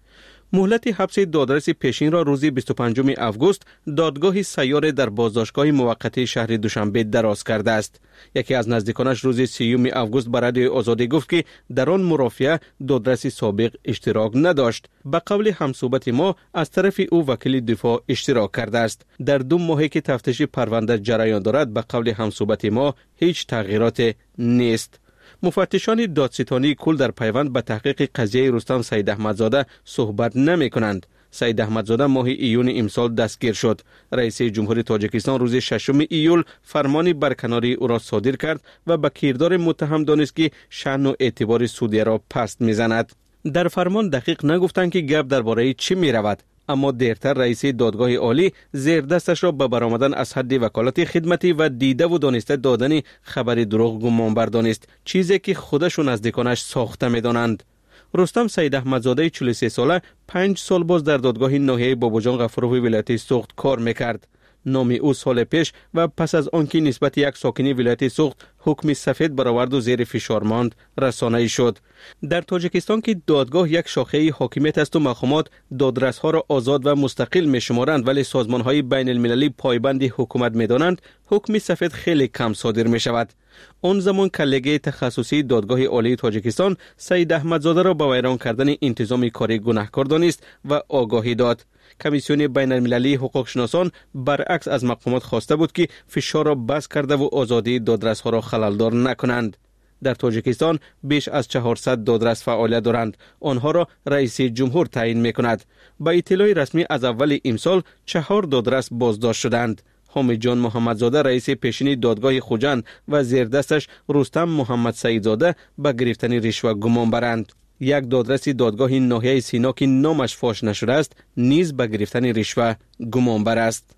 مهلت حبس دادرس پیشین را روز 25 آگوست دادگاه سیار در بازداشتگاه موقتی شهر دوشنبه دراز کرده است. یکی از نزدیکانش روز 30 آگوست به رادیو آزادی گفت که در آن مرافعه دادرس سابق اشتراک نداشت. به قول همصحبت ما از طرف او وکیل دفاع اشتراک کرده است. در 2 ماهی که تفتیش پرونده جریان دارد به قول همصحبت ما هیچ تغییرات نیست. مفتشان دادستانی کل در پیوند به تحقیق قضیه رستم سید احمدزاده صحبت نمی کنند. سید احمدزاده ماه ایون امسال دستگیر شد. رئیس جمهوری تاجیکستان روز 6 ایول فرمانی برکناری او را صادر کرد و به کردار متهم دانست که شأن و اعتبار سعودیه را پست میزند. در فرمان دقیق نگفتند که گپ درباره چی می رود. اما دیرتر رئیس دادگاه عالی زیر دستش را به برآمدن از حد وکالت خدمتی و دیده و دانسته دادن خبر دروغ گمانبر دانست، چیزی که خودش و نزدیکانش ساخته می‌دانند. رستم سید احمدزاده 43 ساله 5 سال باز در دادگاه ناحیه باباجان غفاروف ولایت سوخت کار می‌کرد. نام او سال پیش و پس از آنکه نسبت یک ساکنی ولایت سوخت حکم سفید برآورد و زیر فشار ماند رسانه‌ای شد. در تاجیکستان که دادگاه یک شاخه حاکمیت است و مقامات دادرس‌ها را آزاد و مستقل می‌شمارند ولی سازمان‌های بین المللی پایبند حکومت می‌دانند، حکم سفید خیلی کم صادر می‌شود. آن زمان کلگه تخصصی دادگاه عالی تاجیکستان سید احمدزاده را به ویران کردن انتظام کاری گناهکار دانست و آگاهی داد. کمیسیون بین المللی حقوق شناسان برعکس از مقامات خواسته بود که فشار را بس کرده و آزادی دادرس‌ها را خللدار نکنند. در تاجیکستان بیش از 400 دادرس فعالیت دارند. آنها را رئیس جمهور تعیین می‌کند. با اطلاع رسمی از اول امسال 4 دادرس بازداشت شدند. حامد جان محمدزاده رئیس پیشین دادگاه خوجند و زیر دستش رستم محمد سعیدزاده به گرفتن رشوه گمان برند. یک دادرس دادگاه ناحیه سینا که نامش فاش نشده است نیز به گرفتن رشوه گمان بر است.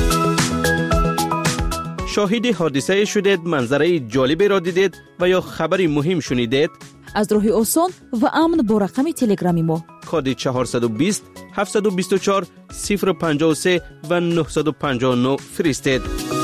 شاهد حادثه شدید، منظره جالبی را دیدید و یا خبری مهم شنیدید؟ از راه آسان و امن با رقم تلگرامی ما کد 420 724 053 و 959 فرستید.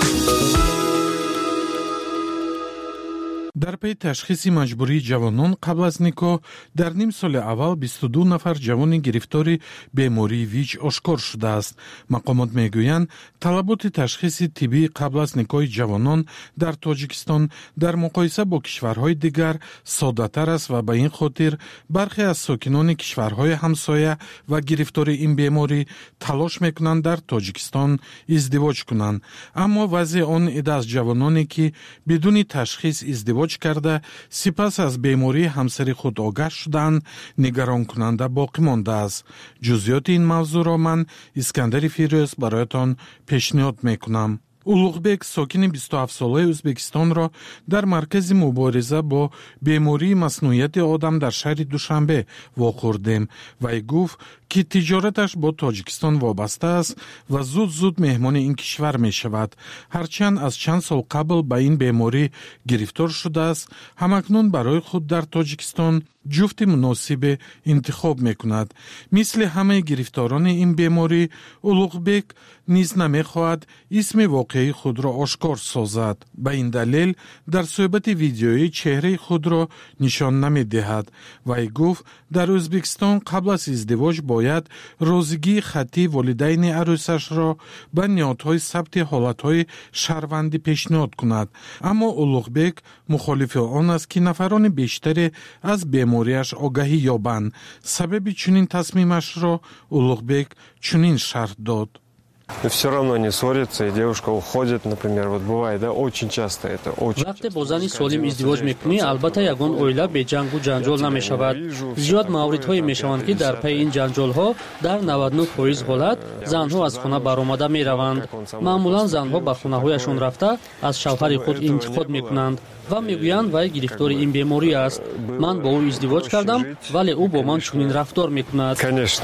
در پی تشخیص مجبوری جوانان قبل از نکاح در نیم سال اول 22 نفر جوان گرفتار بیماری ویچ آشکار شده است. مقامات میگویند طلبات تشخیص طبی قبل از نکاح جوانان در تاجیکستان در مقایسه با کشورهای دیگر ساده‌تر است و به این خاطر برخی از ساکنان کشورهای همسایه و گرفتار این بیماری تلاش میکنند در تاجیکستان ازدواج کنند. اما وضع آن عده از جوانانی که بدون تشخیص ازدواج کرده سپس از بیماری همسری خود آگاه شدند نگران کننده باقی مانده است. جزئیات این موضوع را من اسکندر فیروز برایتان پیشنهاد میکنم. улуғбек сокини 27 солаи ӯзбекистонро дар маркази мубориза бо бемории маснуияти одам дар шаҳри душанбе вохӯрдем. Вай гуфт ки тиҷораташ бо Тоҷикистон вобаста аст ва зуд меҳмони ин кишвар мешавад. ҳарчанд аз чанд сол қабл ба ин беморӣ гирифтор шудааст, ҳамакнун барои худ дар Тоҷикистон ҷуфти муносибе интихоб мекунад. мисли ҳамаи гирифторони ин беморӣ, улуғбек низ намехоҳад исми воқеи худро ошкор созад. ба ин далел дар суҳбати видеоӣ чеҳраи худро нишон намедиҳад. вай гуфт дар Ӯзбекистон қабл аз издивоҷ бояд розигии хаттии волидайни арӯсашро ба ниҳодҳои сабти ҳолатҳои шаҳрвандӣ пешниҳод кунад. аммо улуғбек мухолифи он аст ки нафарони бештаре аз бемориаш огаҳӣ ёбанд. сабаби чунин тасмимашро улуғбек чунин шарҳ дод. Но все равно они ссорятся, и девушка уходит, например, вот бывает, да, очень часто это, очень. وقتی با زنی سالم ازدواج میکنی، البته یگان اویله به جنگ و جنجال نمیشود. زیاد موردهایی میشوند که در پی این جنجال ها در 99% حالت زنها از خانه برآمده میروند. معمولا زنها به خانه هایشان رفته از شوهر خود انتقاد میکنند و میگویند وی گرفتار این بیماری است. من با او ازدواج کردم ولی او با من چنین رفتار میکند.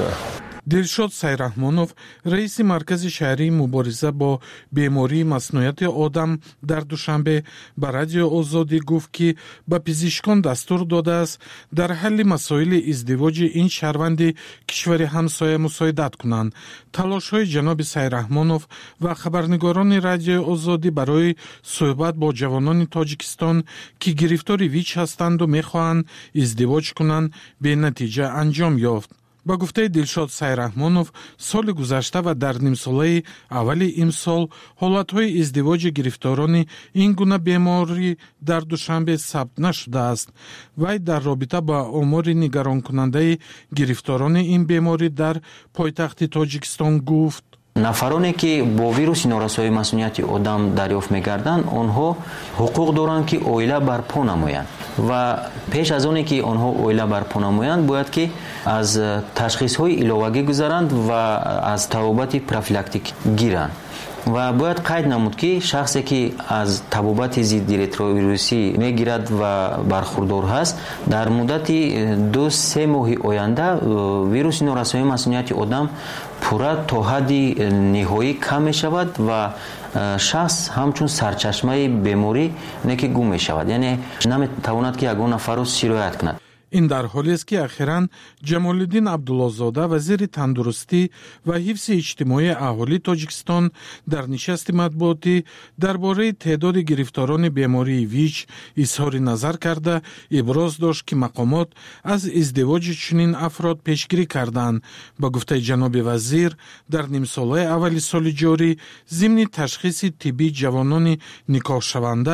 دلشاد сайраҳмонов раиси маркази шаҳрии мубориза бо бемории маснуияти одам дар душанбе ба радио озодӣ гуфт ки ба пизишкон дастур додааст дар ҳалли масоили издивоҷи ин шаҳрванди кишвари ҳамсоя мусоидат кунанд. талошҳои ҷаноби сайраҳмонов ва хабарнигорони радиои озодӣ барои суҳбат бо ҷавонони Тоҷикистон ки гирифтори ВИЧ ҳастанду мехоҳанд издивоҷ кунанд бенатиҷа анҷом ёфт. ба гуфтаи Дилшод Сайраҳмонов, соли гузашта ва дар нимсолаи аввали имсол ҳолатҳои издивоҷи гирифторони ин гуна беморӣ дар Душанбе сабт нашудааст. Вай дар робита ба омори нигаронкунандаи гирифторони ин беморӣ дар пойтахти Тоҷикистон гуфт: нафароне ки бо вируси норасоии масмунияти одам дарёфт мегарданд, онҳо ҳуқуқ доранд ки оила барпо намоянд ва пеш аз оне ки онҳо оила барпо намоянд бояд ки аз ташхисҳои иловагӣ гузаранд ва аз табобати профилактик гиранд. ва бояд қайд намуд ки шахсе ки аз табобати зидди ретровирусӣ мегирад ва бархурдор ҳаст, дар муддати 2-3 моҳи оянда вируси норасоии масмунияти одам пурра то ҳадди ниҳоӣ кам мешавад ва шахс ҳамчун сарчашмаи беморӣ неки гум мешавад, яъне наметавонад ки ягон нафарро сироят кунад. ин дар ҳолест ки ахиран Ҷамолиддин Абдуллозода, вазири тандурустӣ ва ҳифзи иҷтимоии аҳолии Тоҷикистон дар нишасти матбуотӣ дар бораи теъдоди гирифторони бемории ВИЧ изҳори назар карда, иброз дошт ки мақомот аз издивоҷи чунин афрод пешгирӣ карданд. Ба гуфтаи ҷаноби вазир, дар нимсолаи аввали соли ҷорӣ зимни ташхиси тиббии ҷавонони никоҳшаванда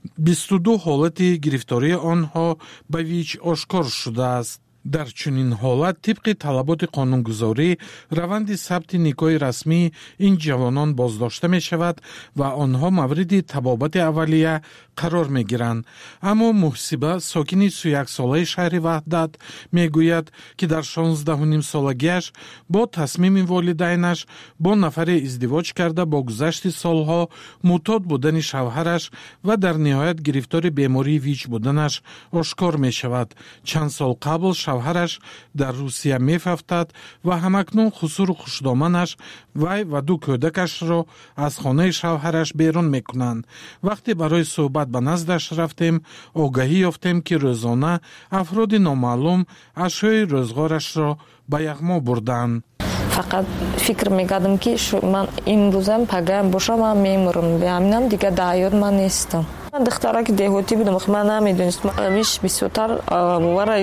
22 ҳолати гирифтории онҳо ба ВИЧ ошкор шудааст. дар чунин ҳолат тибқи талаботи қонунгузорӣ раванди сабти никоҳи расмии ин ҷавонон боздошта мешавад ва онҳо мавриди табобати аввалия қарор мегиранд. аммо Муҳсиба, сокини 31-солаи шаҳри Ваҳдат, мегӯяд ки дар 16-солагиаш бо тасмими волидайнаш бо нафаре издивоҷ карда бо гузашти солҳо мӯътод будани шавҳараш ва дар ниҳоят гирифтори бемории ВИЧ буданаш ошкор мешавад. чанд сол қабл шавҳараш дар Русия мефафтад ва ҳамакнун хусуру хушдоманаш вай ва 2 кӯдакашро аз хонаи шавҳараш берун мекунанд. вақте барои суҳбат ба наздаш рафтем, огаҳӣ ёфтем ки рӯзона афроди номаълум ашёи рӯзғорашро ба яғмо бурданд. фақат фикр мекардам ки ман имрӯзам пагаям боша ман мемурам, ҳаминам дига дар ҳаёт ман нестам. ман духтараки деҳотӣ будам, ман намедонистам амиш бисётар вара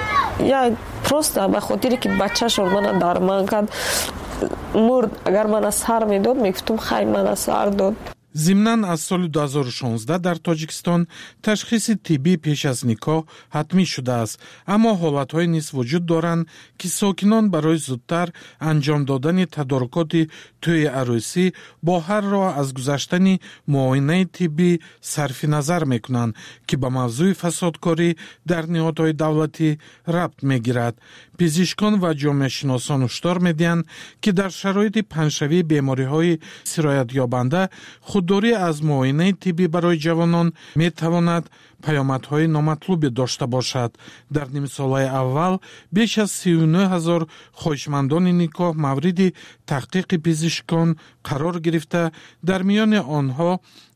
я просто ба хотире ки бачашро мана дарман кард мурд. агар мана сар медод мегуфтам хай мана сар дод. зимнан аз соли 2016 дар Тоҷикистон ташхиси тиббӣ пеш аз никоҳ ҳатмӣ шудааст, аммо ҳолатҳое низ вуҷуд доранд ки сокинон барои зудтар анҷом додани тадорукоти тӯи арӯсӣ бо ҳар роҳ аз гузаштани муоинаи тиббӣ сарфи назар мекунанд ки ба мавзӯи фасодкорӣ дар ниҳодҳои давлатӣ рабт мегирад. пизишкон ва ҷомеашиносон ҳушдор медиҳанд ки дар шароити паншавии бемориҳои сироятёбанда худдорӣ аз муоинаи тиббӣ барои ҷавонон метавонад паёмадҳои номатлубе дошта бошад. дар нимсолаи аввал беш аз 39 000 хоҳишмандони никоҳ мавриди таҳқиқи пизишкон қарор гирифта, дар миёни онҳо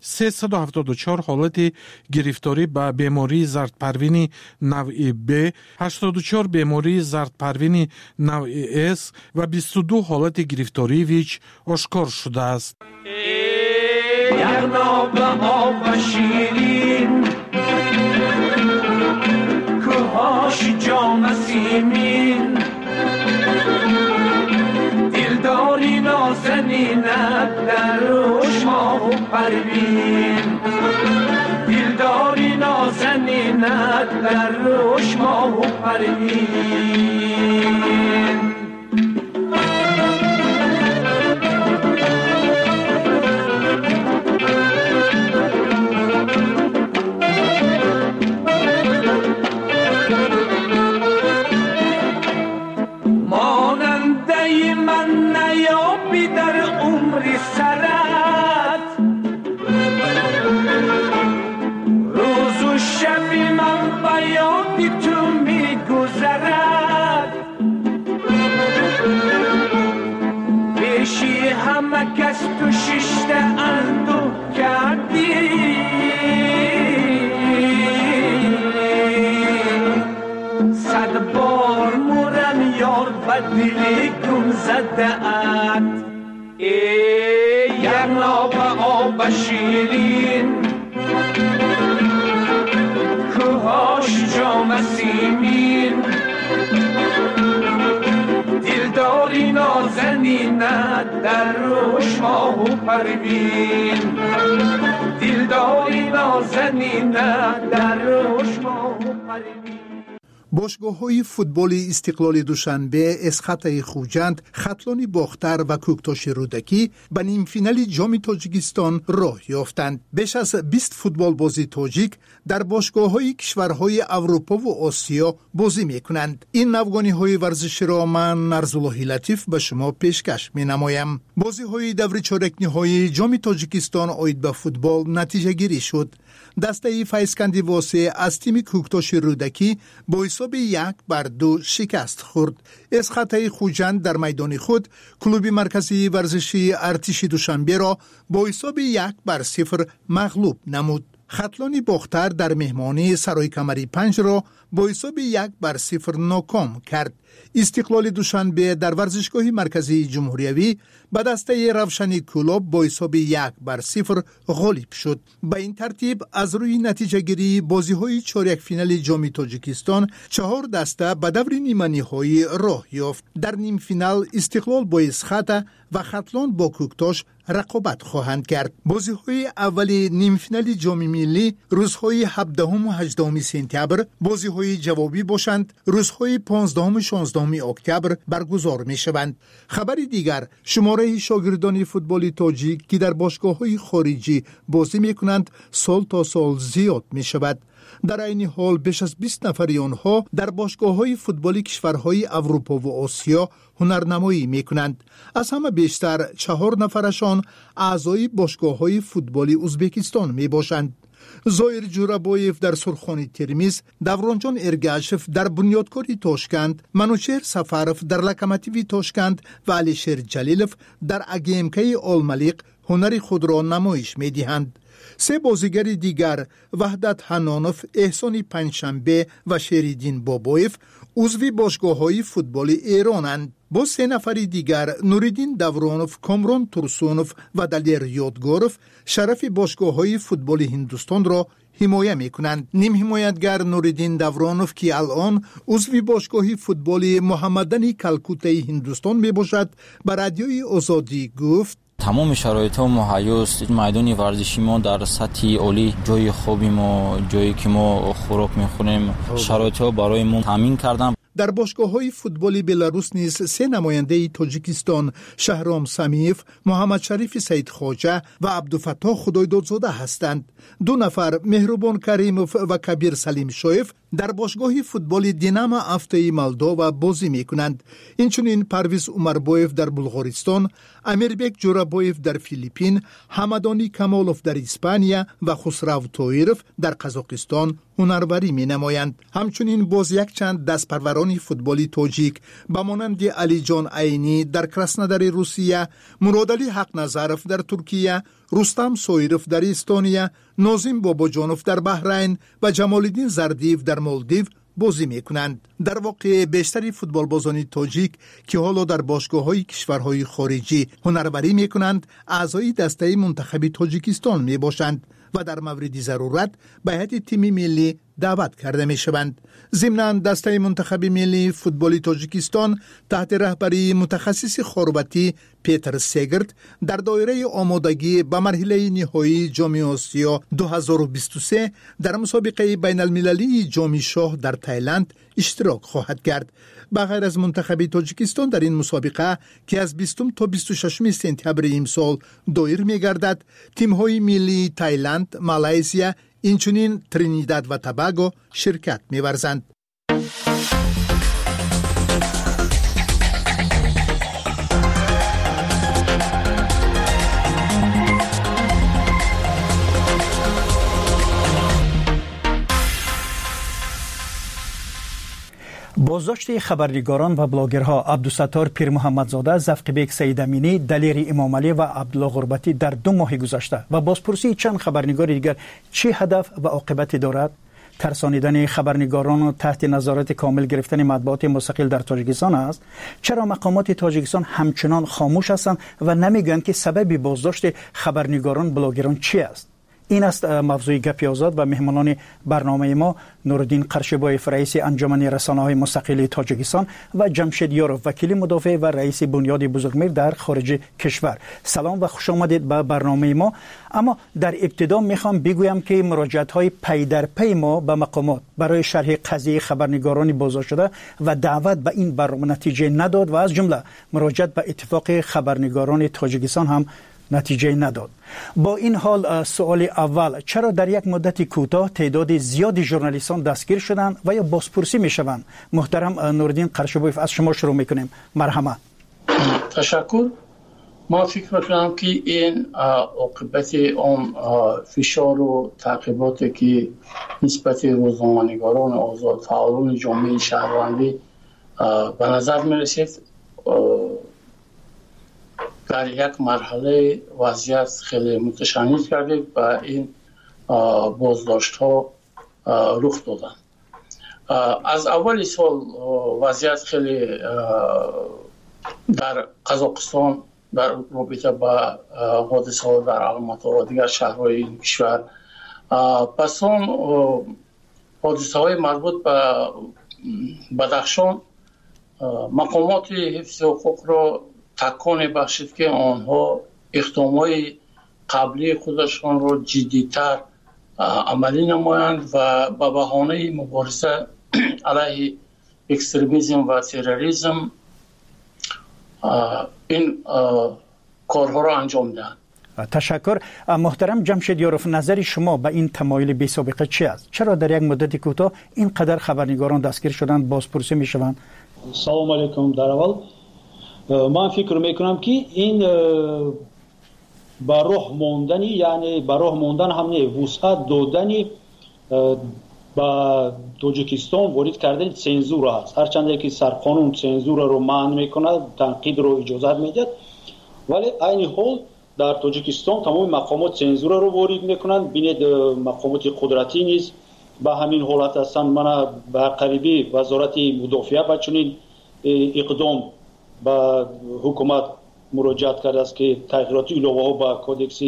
374 ҳолати гирифторӣ ба бемории зардпарвини навъи Б, 84 бемории зардпарвини навъи С ва 22 ҳолати гирифтории ВИЧ ошкор шудааст. دلداری نازنینت در روش ماه و پروین دلداری نازنینت در روش ماه و پروین تو ششته اندو کردی صد بار مورم یار بدلی گم زده ات ای ناب آب شیرین کوهاش جام سیمین نازنینت در روش ماه و پروین دلداری نازنینت در روش ماه و پروین. باشگاه‌های فوتبال استقلال دوشنبه، اسخط خوجند، خطلان باختر و کوکتاش رودکی به نیم فینال جام تاجیکستان راه یافتند. بیش از 20 فوتبال بازی تاجیک در باشگاه‌های کشورهای اروپا و آسیا بازی می‌کنند. این نوگانی‌های ورزشی را من نرزالله لطیف به شما پیشکش می‌نمایم. بازی‌های دور چهارک نهایی جام تاجیکستان عاید به فوتبال نتیجه گیری شد. دسته فیضکندی واسه از تیم کوکتاش رودکی با حساب 1-2 شکست خورد. اسخط خوجند در میدان خود کلوب مرکزی ورزشی ارتش دوشنبه را با حساب 1-0 مغلوب نمود. خطلان باختر در مهمانی سرای کمری 5 را با حساب 1-0 ناکام کرد. استقلال دوشنبه در ورزشگاه مرکزی جمهوریوی به دسته روشنی کلوب با حساب 1-0 غالب شد. به این ترتیب از روی نتیجه گیری بازی های چهارک فینال جام تاجیکستان 4 دسته به دور نیمه نهایی راه یافت. در نیم فینال استقلال با اسخط و خطلان با کوکتاش رقابت خواهند کرد. بازی های اولی نیم فینال جام ملی روزهای 17 و 18 سپتامبر، بازی های جوابی باشند روزهای 15 و 16 اکتبر برگزار می شوند. خبری دیگر، شماره شاگردان فوتبال تاجیک که در باشگاه‌های خارجی بازی می کنند سال تا سال زیاد می شود. در این حال بیش از 20 نفری آنها در باشگاه‌های فوتبالی کشورهای اروپا و آسیا هنرنمایی می‌کنند. از همه بیشتر 4 نفرشان اعضای باشگاه‌های فوتبالی ازبکستان میباشند. زایر جورابویف در سرخانی ترمیز، دورانجان ارگاشف در بنیادکاری تاشکند، منوچهر سفارف در لکماتیوی تاشکند و علیشیر جلیلف در اگیمکی آلملیق هنر خود را نمایش می‌دهند. 3 بازیگر دیگر، وحدت حنانوف، احسان پنجشنبه و شریدین بابایف عضو باشگاه‌های فوتبال ایرانند. با 3 نفری دیگر، نوریدین دورانوف، کامران ترسونوف و دلیر یادگاروف شرف باشگاه‌های فوتبال هندوستان را حمایت می‌کنند. نیم حمایتگر نوریدین دورانوف که الان عضو باشگاه فوتبال محمدنی کلکوته هندوستان میباشد، به رادیوی آزادی گفت: تمام شرایط مهیاست. میدان ورزشی ما در سطح عالی، جای خوبی ما، جایی که ما خوراک میخوریم، شرایط برای ما تامین کردم. در باشگاه‌های فوتبال بلاروس نیز 3 نماینده تاجیکستان، شهرام سمیف، محمد شریف سید خواجه و عبدالفتاح خدایدادزاده هستند. 2 نفر، مهربان کریموف و کبیر سلیم شایف، در باشگاه فوتبال دیناما افته مالدووا بازی می‌کنند. اینچنین پرویز عمربایف در بلغارستان، امیربک جورابایف در فیلیپین، حمدانی کمالوف در اسپانیا و خسرو تویرف در قزاقستان هنروری می‌نمایند. همچنین باز یک چند دستپروران فوتبالی تاجیک به مانند علی جان عینی در کراسنودار روسیه، مرادعلی حق نظرف در ترکیه، رستم سویرف در استونیا، نازم باباجانوف در بحرین و جمالالدین زردیف در مالدیو بازی میکنند. در واقع بیشتری فوتبال بازان تاجیک که حالا در باشگاه‌های کشورهای خارجی هنروری میکنند، اعضای دسته منتخب تاجیکستان میباشند و در مورد ضرورت به هیئت تیم ملی دعوت کرده می شوند. ضمناً دسته منتخب ملی فوتبال تاجیکستان تحت رهبری متخصص خربتی پیتر سیگرت در دایره آمادگی به مرحله نهایی جام آسیا 2023 در مسابقه بین المللی جام شاه در تایلند اشتراک خواهد کرد. بغیر از منتخب تاجیکستان در این مسابقه که از 20 تا 26 سپتامبر امسال دایر می گردد، تیم‌های ملی تایلند، مالایزیا، اینچنین ترینیداد و توباگو شرکت می‌ورزند. بازداشت خبرنگاران و بلاگرها عبدالستار پیر محمدزاده، زفقبیک سیدامینی، دلیر امام علی و عبدالله غربتی در 2 ماه گذشته و بازپرسی چند خبرنگار دیگر چه هدف و عاقبتی دارد؟ ترسانیدن خبرنگاران و تحت نظارت کامل گرفتن مطبوعات مستقل در تاجیکستان است؟ چرا مقامات تاجیکستان همچنان خاموش هستند و نمیگویند که سبب بازداشت خبرنگاران بلاگران چی است؟ این است موضوع گپی آزاد و مهمانان برنامه ما نورالدین قرشبایف رئیس انجمن رسانه‌های مستقل تاجیکستان و جمشید یاروف وکیل مدافع و رئیس بنیاد بزرگمیر در خارج کشور. سلام و خوش آمدید به برنامه ما. اما در ابتدا میخوام بگویم که مراجعت‌های پی در پی ما به مقامات برای شرح قضیه خبرنگاران بازداشت شده و دعوت به این برنامه نتیجه نداد و از جمله مراجعت به اتفاق خبرنگاران تاجیکستان هم نتیجه نداد. با این حال سوال اول، چرا در یک مدت کوتاه تعداد زیادی ژورنالیستان دستگیر شدند و یا بازپرسی میشوند؟ محترم نورالدین قرشبایف از شما شروع میکنیم. مرحمت. تشکر. ما فکر میکنم که این عاقبت اون فشار و تعقیباتی که نسبت روزنامه‌نگاران آزاد فعالان جامعه شهروندی به نظر میرسید در یک مرحله وضعیت خیلی متشنج کرده و این بازداشت ها رخ دادن. از اول سال وضعیت خیلی در قزاقستان در رابطه با حادثه ها در الماتا و دیگر شهرهای این کشور، پس اون حادثه های مربوط به بدخشان مقامات حفظ حقوق را تکان بخشید که آنها اقدامات قبلی خودشان را جدی‌تر عملی نمایند و به بهانه مبارزه علیه اکستریمیسم و تروریسم این کارها را انجام دهند. تشکر. محترم جمشید یاروف، نظر شما به این تمایل بی سابقه چی است؟ چرا در یک مدت کوتاه اینقدر خبرنگاران دستگیر شدند، بازپرسی میشوند؟ سلام علیکم. در اول من فکر میکنم که این با راه موندنی، یعنی با راه موندن هم نه، وسعت دادنی با تاجیکستان وارد کردن سنزور است. هرچند که سرقانون سنزور رو منع میکنه، تنقید رو اجازه میده، ولی این حال در تاجیکستان تمام مقامات سنزور رو وارد میکنن. بینید مقامات قدرتی نیز به همین حالت هستن. من به قریبی وزارت مدافعه با چنین اقدام با حکومت مراجعت کرده است که تغییرات علاوه ها با کودکس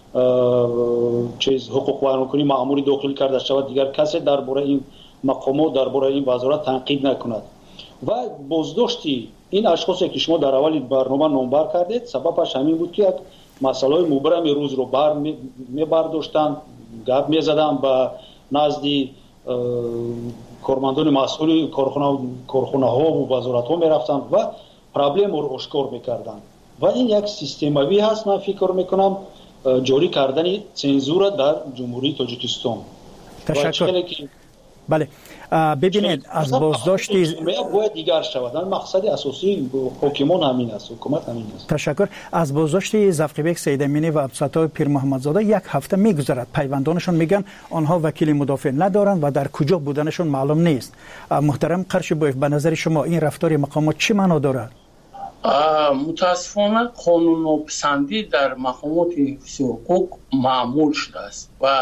حقوق بیانکنی مأموری داخل کرده شود، دیگر کسی درباره این مقامات درباره این وزارت تنقید نکند. و بازداشتی این اشخاصی که شما در اول برنامه نامبر کردید سببش همین بود که یک مسئله مبرم روز رو میبرداشتن، گپ میزدن به نزدی کارمندان مسئول کارخانه ها و وزارت ها میرفتن و پرابلم رو آشکار میکردن. و این یک سیستموی هست. من فکر میکنم جاری کردن سنزور در جمهوری تاجیکستان. تشکر. بله ببینید از بازداشتی باید دیگر شود. مقصد اساسی حکومت همین است، حکومت همین است. تشکر. از بازداشت ظفربک سیدامینی و عبدالستار پیر محمدزاده یک هفته میگذرد. پیوندانشون میگن آنها وکیل مدافع ندارند و در کجا بودنشون معلوم نیست. محترم قرشبایف، به نظر شما این رفتار مقامات چی معنا دارد؟ متاسفانه قانون پسندی در مقامات حفظ حقوق معمول شده است و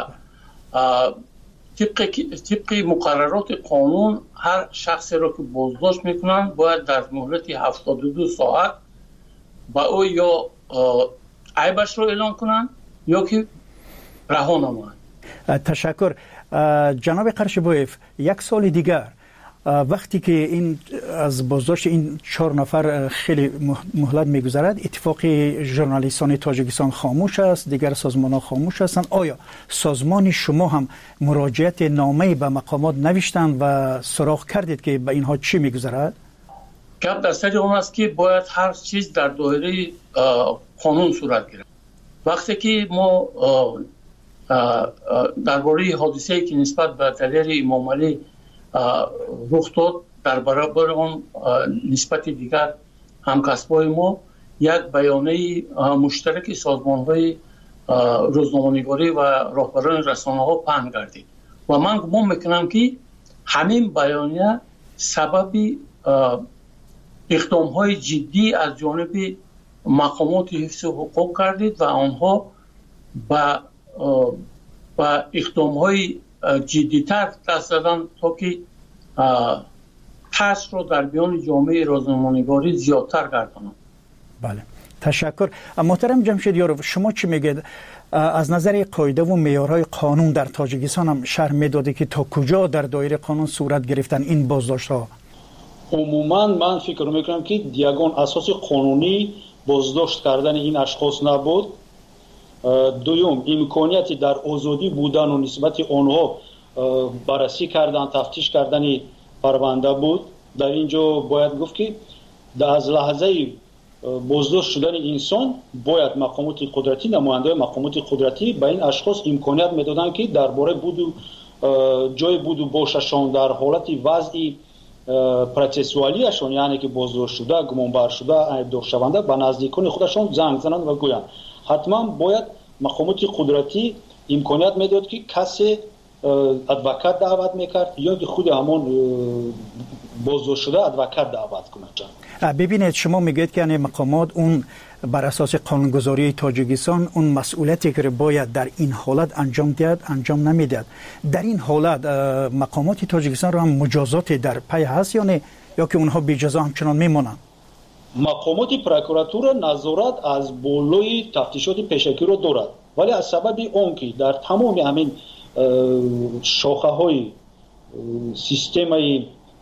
طبق مقررات قانون هر شخصی را که بازداشت میکنند باید در مهلت 72 ساعت با او یا عیبش را اعلام کنند یا که رها نمایند. تشکر. جناب قرشبایف، یک سال دیگر وقتی که این از بازداشت این 4 نفر خیلی مهلت میگذرد، اتفاق ژورنالیستان تاجیکستان خاموش است، دیگر سازمان‌ها خاموش هستند. آیا سازمان شما هم مراجعت نامه‌ای به مقامات نوشتند و سراغ کردید که به اینها چی میگذرد؟ گپ در سر اون است که باید هر چیز در دایره قانون صورت گیرد. وقتی که ما درباره حادثه‌ای که نسبت به دلیر امام علی رخ داد، در برابر آن نسبت دیگر همکسبای ما یک بیانیه مشترک سازمان‌های روزنامه‌نگاری و راهبران رسانه‌ها پهن گردید و من گمان میکنم که همین بیانیه سبب اقدام‌های جدی از جانب مقامات حفظ حقوق گردید و آنها با اقدام‌های جدی‌تر دست دادن تا که تاثیر رو در بیان جامعه روزنامه‌نگاری زیادتر گردانند. بله تشکر. محترم جمشید یاروف، شما چی میگید؟ از نظر قاعده و معیارهای قانون در تاجیکستان هم شرح میداده که تا کجا در دایره قانون صورت گرفتن این بازداشت ها؟ عموما من فکر میکنم که یگان اساس قانونی بازداشت کردن این اشخاص نبود. دوم، امکانیتی در آزادی بودن و نسبت آنها بررسی کردن، تفتیش کردن پرونده بود. در اینجا باید گفت که از لحظه بازداشت شدن انسان باید مقامات قدرتی، نماینده مقامات قدرتی به این اشخاص امکانیت میدادن که درباره جای بود و باششان در حالت وضعی پروسسوالیشون، یعنی که بازداشت شده، گمانبر شده، عیبدار شونده، به نزدیکان خودشون زنگ زنند و گویند. حتما باید مقامات قدرتی امکانیت میداد که کسی ادوکات دعوت میکرد یا که خود همون بازداشت شده ادوکات دعوت کنند. ببینید، شما میگید که یعنی مقامات اون بر اساس قانونگذاری تاجیکستان اون مسئولیتی که باید در این حالت انجام دهد انجام نمیدهد. در این حالت مقامات تاجیکستان رو هم مجازاتی در پی هست یا نه، یا که اونها بی جزا همچنان میمونن؟ مقامات پروکراتور نظارت از بالای تفتیشات پیشکی رو دارد، ولی از سبب اون که در تمام همین شاخه های سیستم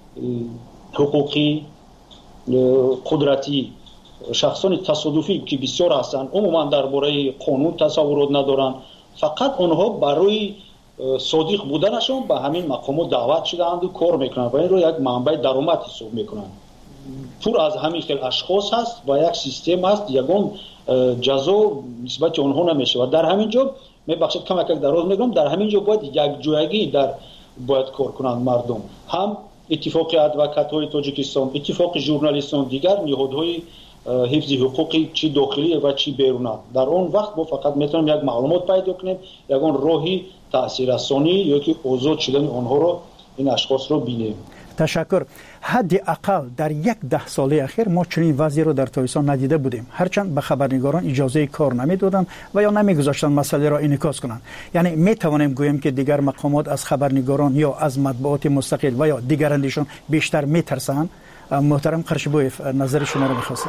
حقوقی قدرتی شخصان تصادفی که بسیار هستند عموما درباره قانون تصورات ندارند، فقط آنها برای صادق بودنشون به همین مقامات دعوت شدند و کار میکنند و این رو یک منبع درآمد حساب میکنند. پر از همین خیل اشخاص هست و یک سیستم هست، یگان جزا نسبت آنها نمیشه و در همین جا میبخشید کمک دراز میگم، در همین جا باید یک جایگی باید کار کنند مردم، هم اتفاق ادوکات های تاجیکستان، اتفاق ژورنالیستان، دیگر نهادهای حفظ حقوقی چی داخلی و چی بیرونی. در اون وقت ما فقط میتونیم یک معلومات پیدا کنیم، یگان راهی تاثیررسانی یا که آزاد شدن آنها رو، این اشخاص رو بینیم. تشکر. حداقل در 10 سال اخیر ما چنین وضعی رو در تاجیکستان ندیده بودیم، هرچند به خبرنگاران اجازه کار نمیدادند و یا نمیگذاشتن مسئله را انعکاس کنند. یعنی میتوانیم گوییم که دیگر مقامات از خبرنگاران یا از مطبوعات مستقل و یا دیگر اندیشان بیشتر میترسند. محترم قرشبویف، نظر شما رو میخواستم.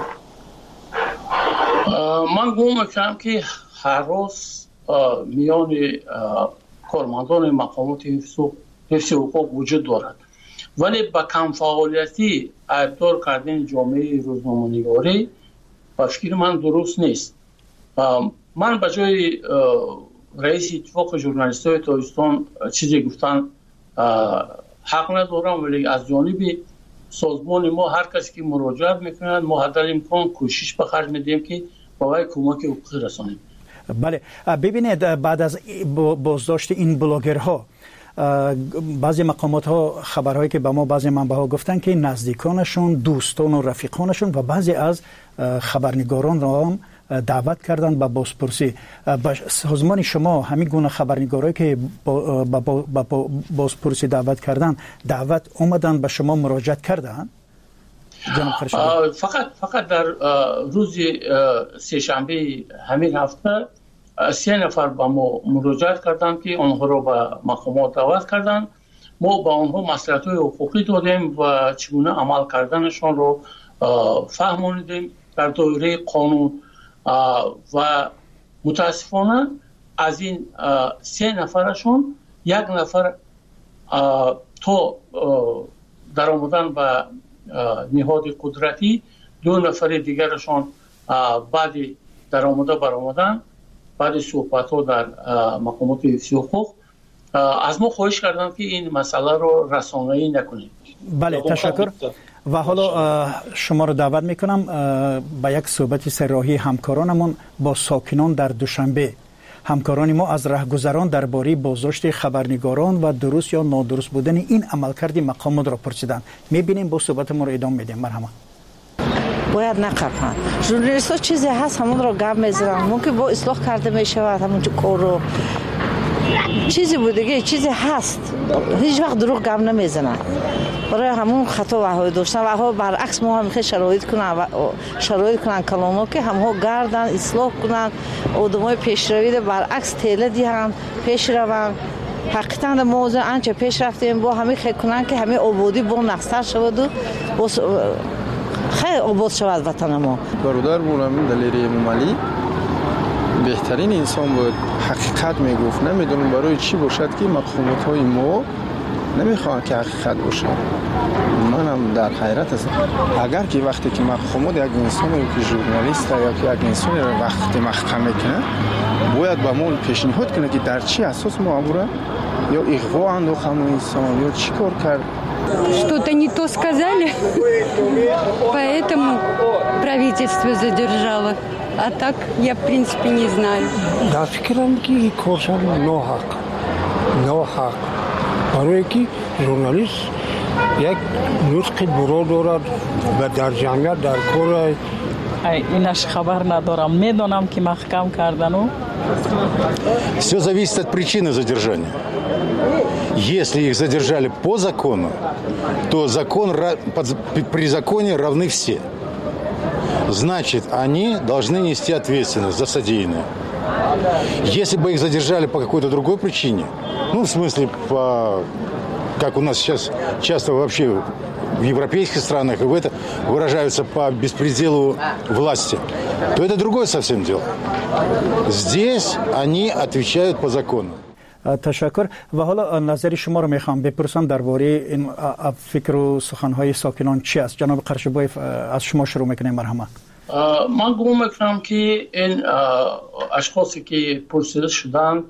من گمان میکنم که هر روز میان کارمندان مقامات حفظ حقوق وجود دارد، ولی با کم فعالیتی ابطال کردن جامعه روزنامه‌نگاری با فکر من درست نیست. من به جای رئیس اتفاق ژورنالیست‌های تاجیکستان چیزی گفتن حق ندارم، ولی از جانب سازمان ما هر کسی که مراجعه میکنند ما حد الامکان کوشش به خرج میدیم که برای کمک حقوقی رسانیم. بله، ببینید، بعد از بازداشت این بلاگرها بعضی مقامات ها خبرهایی که به ما بعضی منبع ها گفتن که نزدیکانشون، دوستان و رفیقانشون و بعضی از خبرنگاران را هم دعوت کردن به بازپرسی. به سازمان شما همین گونه خبرنگارایی که با بازپرسی دعوت کردن دعوت اومدن به شما مراجعت کردن؟ فقط در روز سه‌شنبه همین هفته 3 نفر با ما مراجعت کردند که آنها را به مقامات دعوت کردند. ما با آنها مصلحت‌های حقوقی دادیم و چگونه عمل کردنشان را فهمانیدیم در دایره قانون و متاسفانه از این 3 نفرشون 1 نفر تا در آمدن به نهاد قدرتی، 2 نفر دیگرشان بعد در آمده برآمدن بعد صحبت ها در مقامات حفظ حقوق از ما خواهش کردن که این مسئله رو رسانه‌ای نکنیم. بله، تشکر. و حالا شما رو دعوت میکنم به یک صحبت سرراهی همکارانمون با ساکنان در دوشنبه. همکاران ما از رهگذران درباره بازداشت خبرنگاران و درست یا نادرست بودن این عملکرد مقامات را پرسیدن. میبینیم با صحبت ما رو ادامه میدیم. مرحبا. باید نقفن. ژورنالیست ها چیزی هست همون رو گپ میزنن، ممکن با اصلاح کرده میشود همونجا کار رو چیزی بوده، چیزی هست، هیچ وقت دروغ گپ نمیزنن. برای همون خطا وهای داشتن و ها برعکس ما هم خیلی شرایط کنن کلامو که هم ها گردن اصلاح کنن، آدمای پیشروی برعکس تیله دیهن پیش روان. حقیقتا موضوع انچه پیش رفتیم با همه خیلی کنن که همه آبادی با نقصر شود و خیر آباد شود وطن ما. برادر بولم دلیری ممالی بهترین انسان بود، حقیقت میگفت. نمیدونم برای چی باشد که مقامات های ما نمیخواد که حقیقت باشه. منم در حیرت هستم. اگر که وقتی که مقامات یک انسانی که ژورنالیست یا که یک انسانی رو وقتی محکمه کنه باید با ما پیشنهاد کنه که در چی اساس معامله یا اغوا انداخت همون انسان یا چی کار کرد. Что-то не то сказали, поэтому правительство задержало. А так я, в принципе, не знаю. در فکرم که این کارشان ناحق. برای که ژورنالیست یک نطق برو دارد و در جمعیت در کار اینش خبر ندارم. میدونم که محکم کردن. Все зависит от причины задержания. Если их задержали по закону, то при законе равны все. Значит, они должны нести ответственность за содеянное. Если бы их задержали по какой-то другой причине, ну, в смысле, как у нас сейчас часто вообще в европейских странах и в это выражаются по беспределу власти, то это другое совсем дело. Здесь они отвечают по закону. تشکر. و حالا نظر شما رو میخوام بپرسم درباره این فکر و سخنهای ساکنان چی است. جناب قرشبایف از شما شروع میکنیم. مرحمت. من گمان میکنم که این اشخاصی که پرسیده شدند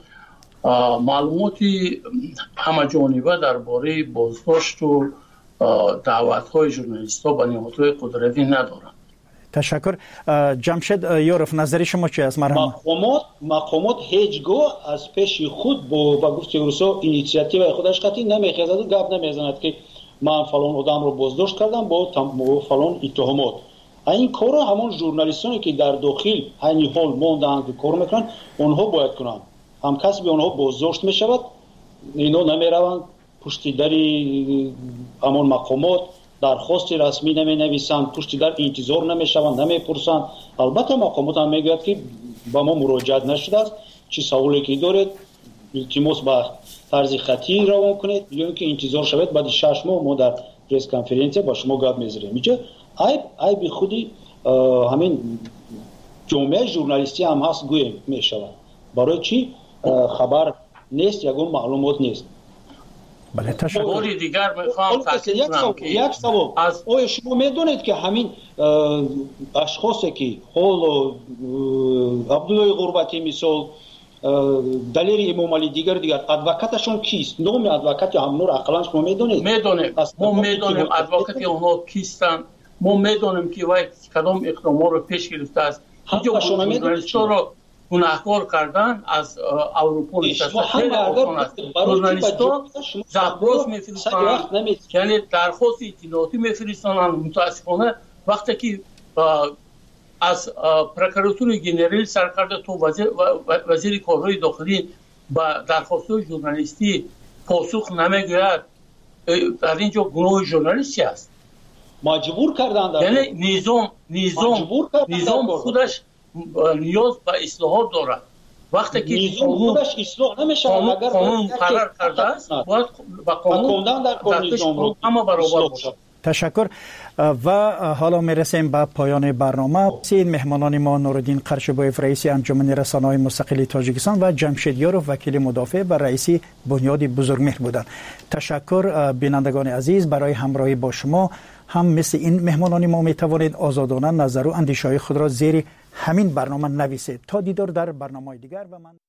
معلوماتی همه جانبه درباره بازداشت و دعوت‌های ژورنالیست‌ها به نهادهای قدرتی ندارند. تشکر. جمشید یوروف نظر شما چی است؟ مرحمت. مقامات هیچگاه از پیش خود با گفته روسا اینیشیاتیو خودش قطعی نمیخواهد و گپ نمیزند که من فلان آدم رو بازداشت کردم با فلان اتهامات. این کارا همون ژورنالیستانی که در داخل همین حال ماندند که کار میکنن اونها باید کنن. هم کسی به اونها بازداشت میشود، اینا نمیروند پشت در همون مقامات درخواست رسمی نمی‌نویسند، پشت در انتظار نمی‌شوند، نمی‌پرسند. البته مقامات هم میگوید که با ما مراجعت نشده است، چی سوالی که دارید التماس با طرز خطی روان کنید یا اینکه انتظار شود بعد 6 ماه ما در پرس کنفرانس با شما گپ می‌زنیم. اینجا ای به خودی همین جامعه ژورنالیستی هم هست گویم میشود. برای چی خبر نیست، یگان معلومات نیست. بله تشکر. دیگر میخوام تاکید کنم که یک سوال آیا شما میدونید که همین اشخاصی که حال عبدالله غربتی مثال دلیری امامعلی دیگر ادوکاتشون کیست؟ نام ادوکات هم نور اقلا شما میدونید؟ ما میدونیم ادوکات اونها کیستن. ما میدونیم که وای کدام اقدامات رو پیش گرفته است. اینجا ژورنالیست‌ها رو گناهکار کردن از اروپا نشسته. ژورنالیست‌ها زبراز میفرستند، یعنی درخواست اطلاعاتی میفرستند. متاسفانه وقتی که از پروکراتور جنرال سرکرده تو وزیر کارهای داخلی با درخواست‌های ژورنالیستی پاسخ نمیگوید، در اینجا گناه ژورنالیستی است. مجبور کردند. یعنی نظام خودش نیاز به اصلاحات دارد. وقتی که خودش اصلاح نمیشه اگر قانون قرار کرده است باید با قانون در نظام همه برابر باشد. تشکر. و حالا میرسیم به پایان برنامه. این مهمانان ما نورالدین قرشبایف رئیس انجمن رسانه‌های مستقل تاجیکستان و جمشید یاروف وکیل مدافع و رئیس بنیاد بزرگمهر بودند. تشکر. بینندگان عزیز برای همراهی با شما. هم مثل این مهمانان ما می توانید آزادانه نظر و اندیشه‌های خود را زیر همین برنامه نویسید. تا دیدار در برنامه‌های دیگر و من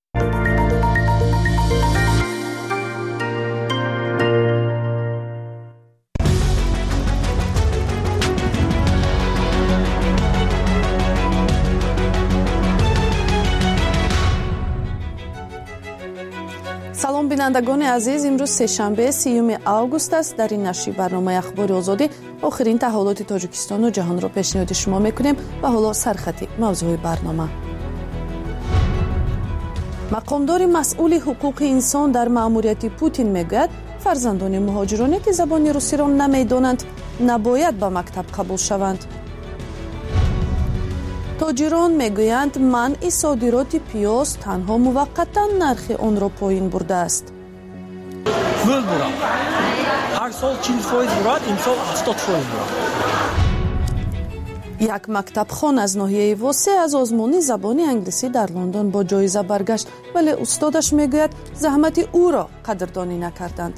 салом бинандагони азиз, имрӯз сешанбе 30 август аст. дар ин нашри барномаи ахбори озодӣ охирин таҳволоти тоҷикистону ҷаҳонро пешниҳоди шумо мекунем ва ҳоло сархати мавзӯи барнома. мақомдори масъули ҳуқуқи инсон дар маъмурияти Путин мегӯяд, фарзандони муҳоҷироне ки забони русиро намедонанд набояд ба мактаб қабул шаванд. тоҷирон мегӯянд манъи содироти пиёз танҳо муваққатан нархи онро поин бурдааст. гӯл бурад. ҳар сол 40% бурад, имсол 70% бурад. یک مکتبخوان از ناحیه واسه از آزمون زبان انگلیسی در لندن با جایزه برگشت، ولی استادش میگوید زحمت او را قدردانی نکردند.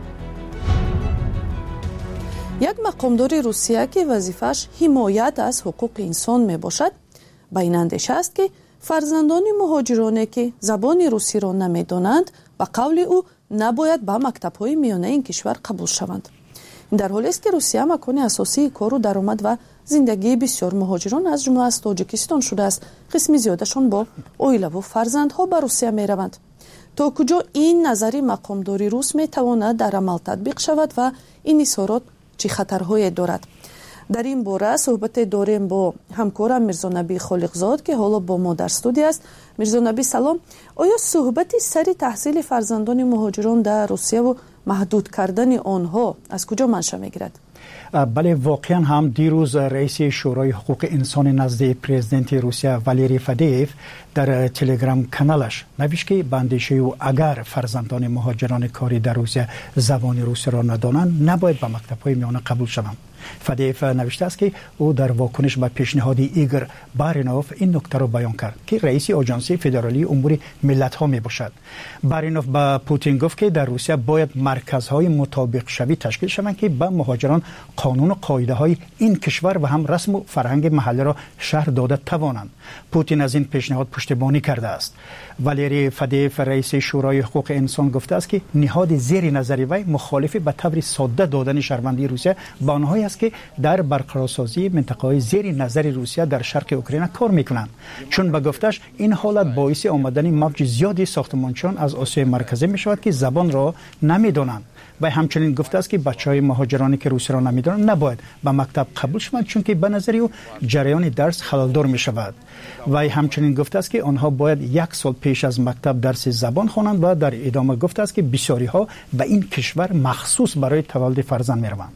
یک مقامدار روسیه که وظیفش حمایت از حقوق انسان می باشد به این اندیشه است که فرزندان مهاجرانی که زبان روسی را نمیدانند و قول او نباید به مکتب‌های میانه این کشور قبول شوند. این در حالی است که روسیه مکان اساسی کار و درآمد و زندگی بسیار مهاجران از جمله از تاجیکستان شده است. قسم زیادشان با عائله و فرزندها به روسیه می روند. تا کجا این نظری مقامداری روس می تواند در عمل تطبیق شود و این اظهارات چه خطرهایی دارد؟ در این باره صحبت داریم با همکارم میرزا نبی خالقزاد که حالا با ما در استودیو است. میرزا نبی سلام. آیا صحبت سری تحصیل فرزندان مهاجران در روسیه و محدود کردن آنها از کجا منشأ میگیرد؟ بله، واقعا هم دیروز رئیس شورای حقوق انسان نزد پرزیدنت روسیه والری فدیف در تلگرام کانالش نوشت که به اندیشه او اگر فرزندان مهاجران کاری در روسیه زبان روسی را ندانند نباید به مکتب‌های میانه قبول شوند. فدیف نوشته است که او در واکنش به پیشنهاد ایگور بارینوف این نکته را بیان کرد که رئیس آژانس فدرالی امور ملت‌ها میباشد. بارینوف به پوتین گفت که در روسیه باید مرکزهای مطابق شوی تشکیل شوند که به مهاجران قانون و قاعده‌های این کشور و هم رسم و فرهنگ محلی را شرح داده توانند. پوتین از این پیشنهاد پشتیبانی کرده است. والری فدیف رئیس شورای حقوق انسان گفته است که نهاد زیر نظر وی مخالف به طور ساده دادن شهروندی روسیه به آنهایی است که در برقرارسازی منطقه‌های زیر نظر روسیه در شرق اوکراین کار میکنند، چون به گفتش این حالت باعث آمدن موج زیادی ساختمانچیان از آسیای مرکزی میشود که زبان را نمیدانند. و همچنین گفته است که بچه‌های مهاجرانی که روسی را نمیدانند نباید به مکتب قبول شوند، چون که به نظر او جریان درس خلالدار میشود. و همچنین گفته است که آنها باید 1 سال پیش از مکتب درس زبان خوانند و در ادامه گفته است که بسیاری ها به این کشور مخصوص برای تولد فرزند میروند.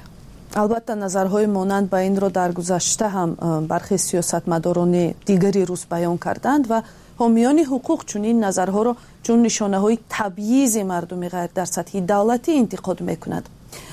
البته نظرهای مانند به این را در گذشته هم برخی سیاستمداران دیگری روس بیان کردند و حامیان حقوق چون این نظرها را چون نشانه های تبعیض مردم غیر در سطح دولتی انتقاد میکنند.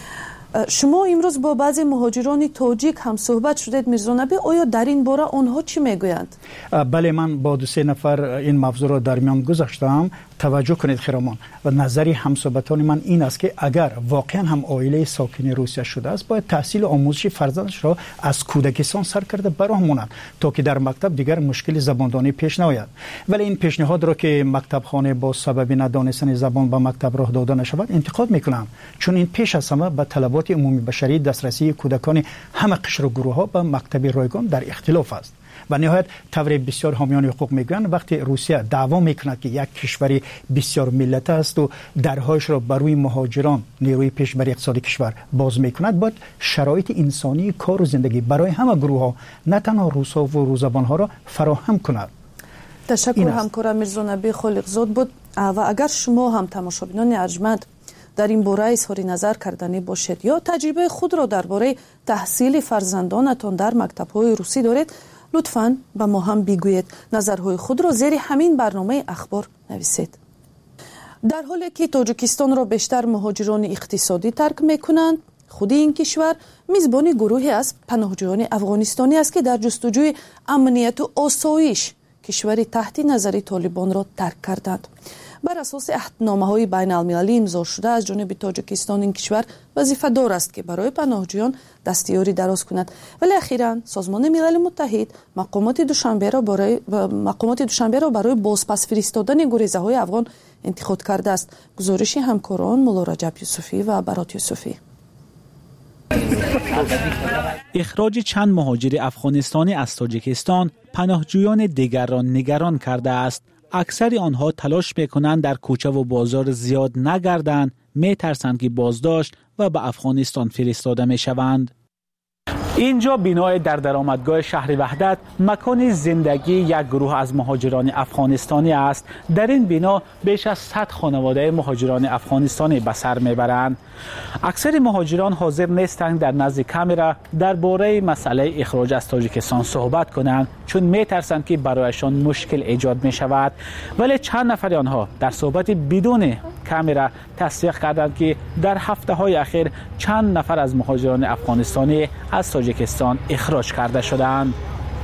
شما امروز با بعضی مهاجران تاجیک هم صحبت شدید میرزا نبی، آیا در این باره آنها چی میگویند؟ بله، من با 2-3 نفر این موضوع را در میان گذاشتم. توجه کنید خیرامان، و نظری همصحبتان من این است که اگر واقعا هم عائله ساکن روسیه شده است باید تحصیل و آموزش فرزندش را از کودکستان سر کرده برامونند تا که در مکتب دیگر مشکل زباندانی پیش نیاید. ولی این پیشنهاد را که مکتبخانه با سبب ندانستن زبان به مکتب راه داده نشود انتقاد میکنم، چون این پیش از همه به طلبات عمومی بشری دسترسی کودکان همه قشر و گروه ها به مکتب رایگان در اختلاف است. و نهایت طور بسیار حامیان حقوق میگویند وقتی روسیه دعوا میکند که یک کشوری بسیار ملت است و درهایش را بر روی مهاجران نیروی پیشبر اقتصادی کشور باز میکند، باید شرایط انسانی کار و زندگی برای همه گروه ها نه تنها روسا و روزبان ها را فراهم کند. تشکر همکارم میرزا نبی خالقزاد بود. و اگر شما هم تماشابینان ارجمند در این باره اظهار نظر کردنی باشید یا تجربه خود را درباره تحصیل فرزندانتان در مکتب‌های روسی دارید، لطفاً به ما هم بگویید. نظرهای خود را زیر همین برنامه اخبار نویسید. در حالی که تاجیکستان را بیشتر مهاجران اقتصادی ترک میکنند، خود این کشور میزبان گروهی از پناهجویان افغانستانی است که در جستجوی امنیت و آسایش کشوری تحت نظر طالبان را ترک کردند. بر اساس عهدنامه‌های بین‌المللی امضا شده از جانب تاجیکستان این کشور وظیفه دار است که برای پناهجویان دستیاری دراز کند، ولی اخیراً سازمان ملل متحد مقامات دوشنبه را برای بازپس فرستادن گریزه‌های افغان انتخاب کرده است. گزارش همکاران مولا رجب یوسفی و برات یوسفی. اخراج چند مهاجر افغانستانی از تاجیکستان پناهجویان دیگر را نگران کرده است. اکثر آنها تلاش میکنند در کوچه و بازار زیاد نگردند، میترسند که بازداشت و به افغانستان فرستاده میشوند. اینجا بینای در درآمدگاه شهر وحدت مکان زندگی یک گروه از مهاجران افغانستانی است. در این بنا بیش از 100 خانواده مهاجران افغانستانی به سر میبرند. اکثر مهاجران حاضر نیستند در نزد کامرا درباره مسئله اخراج از تاجیکستان صحبت کنند، چون میترسند که برایشان مشکل ایجاد می شود. ولی چند نفر آنها در صحبت بدون کامera تصدیق کردند که در هفته‌های اخیر چند نفر از مهاجران افغانستانی از تاجیکستان اخراج کرده شدند.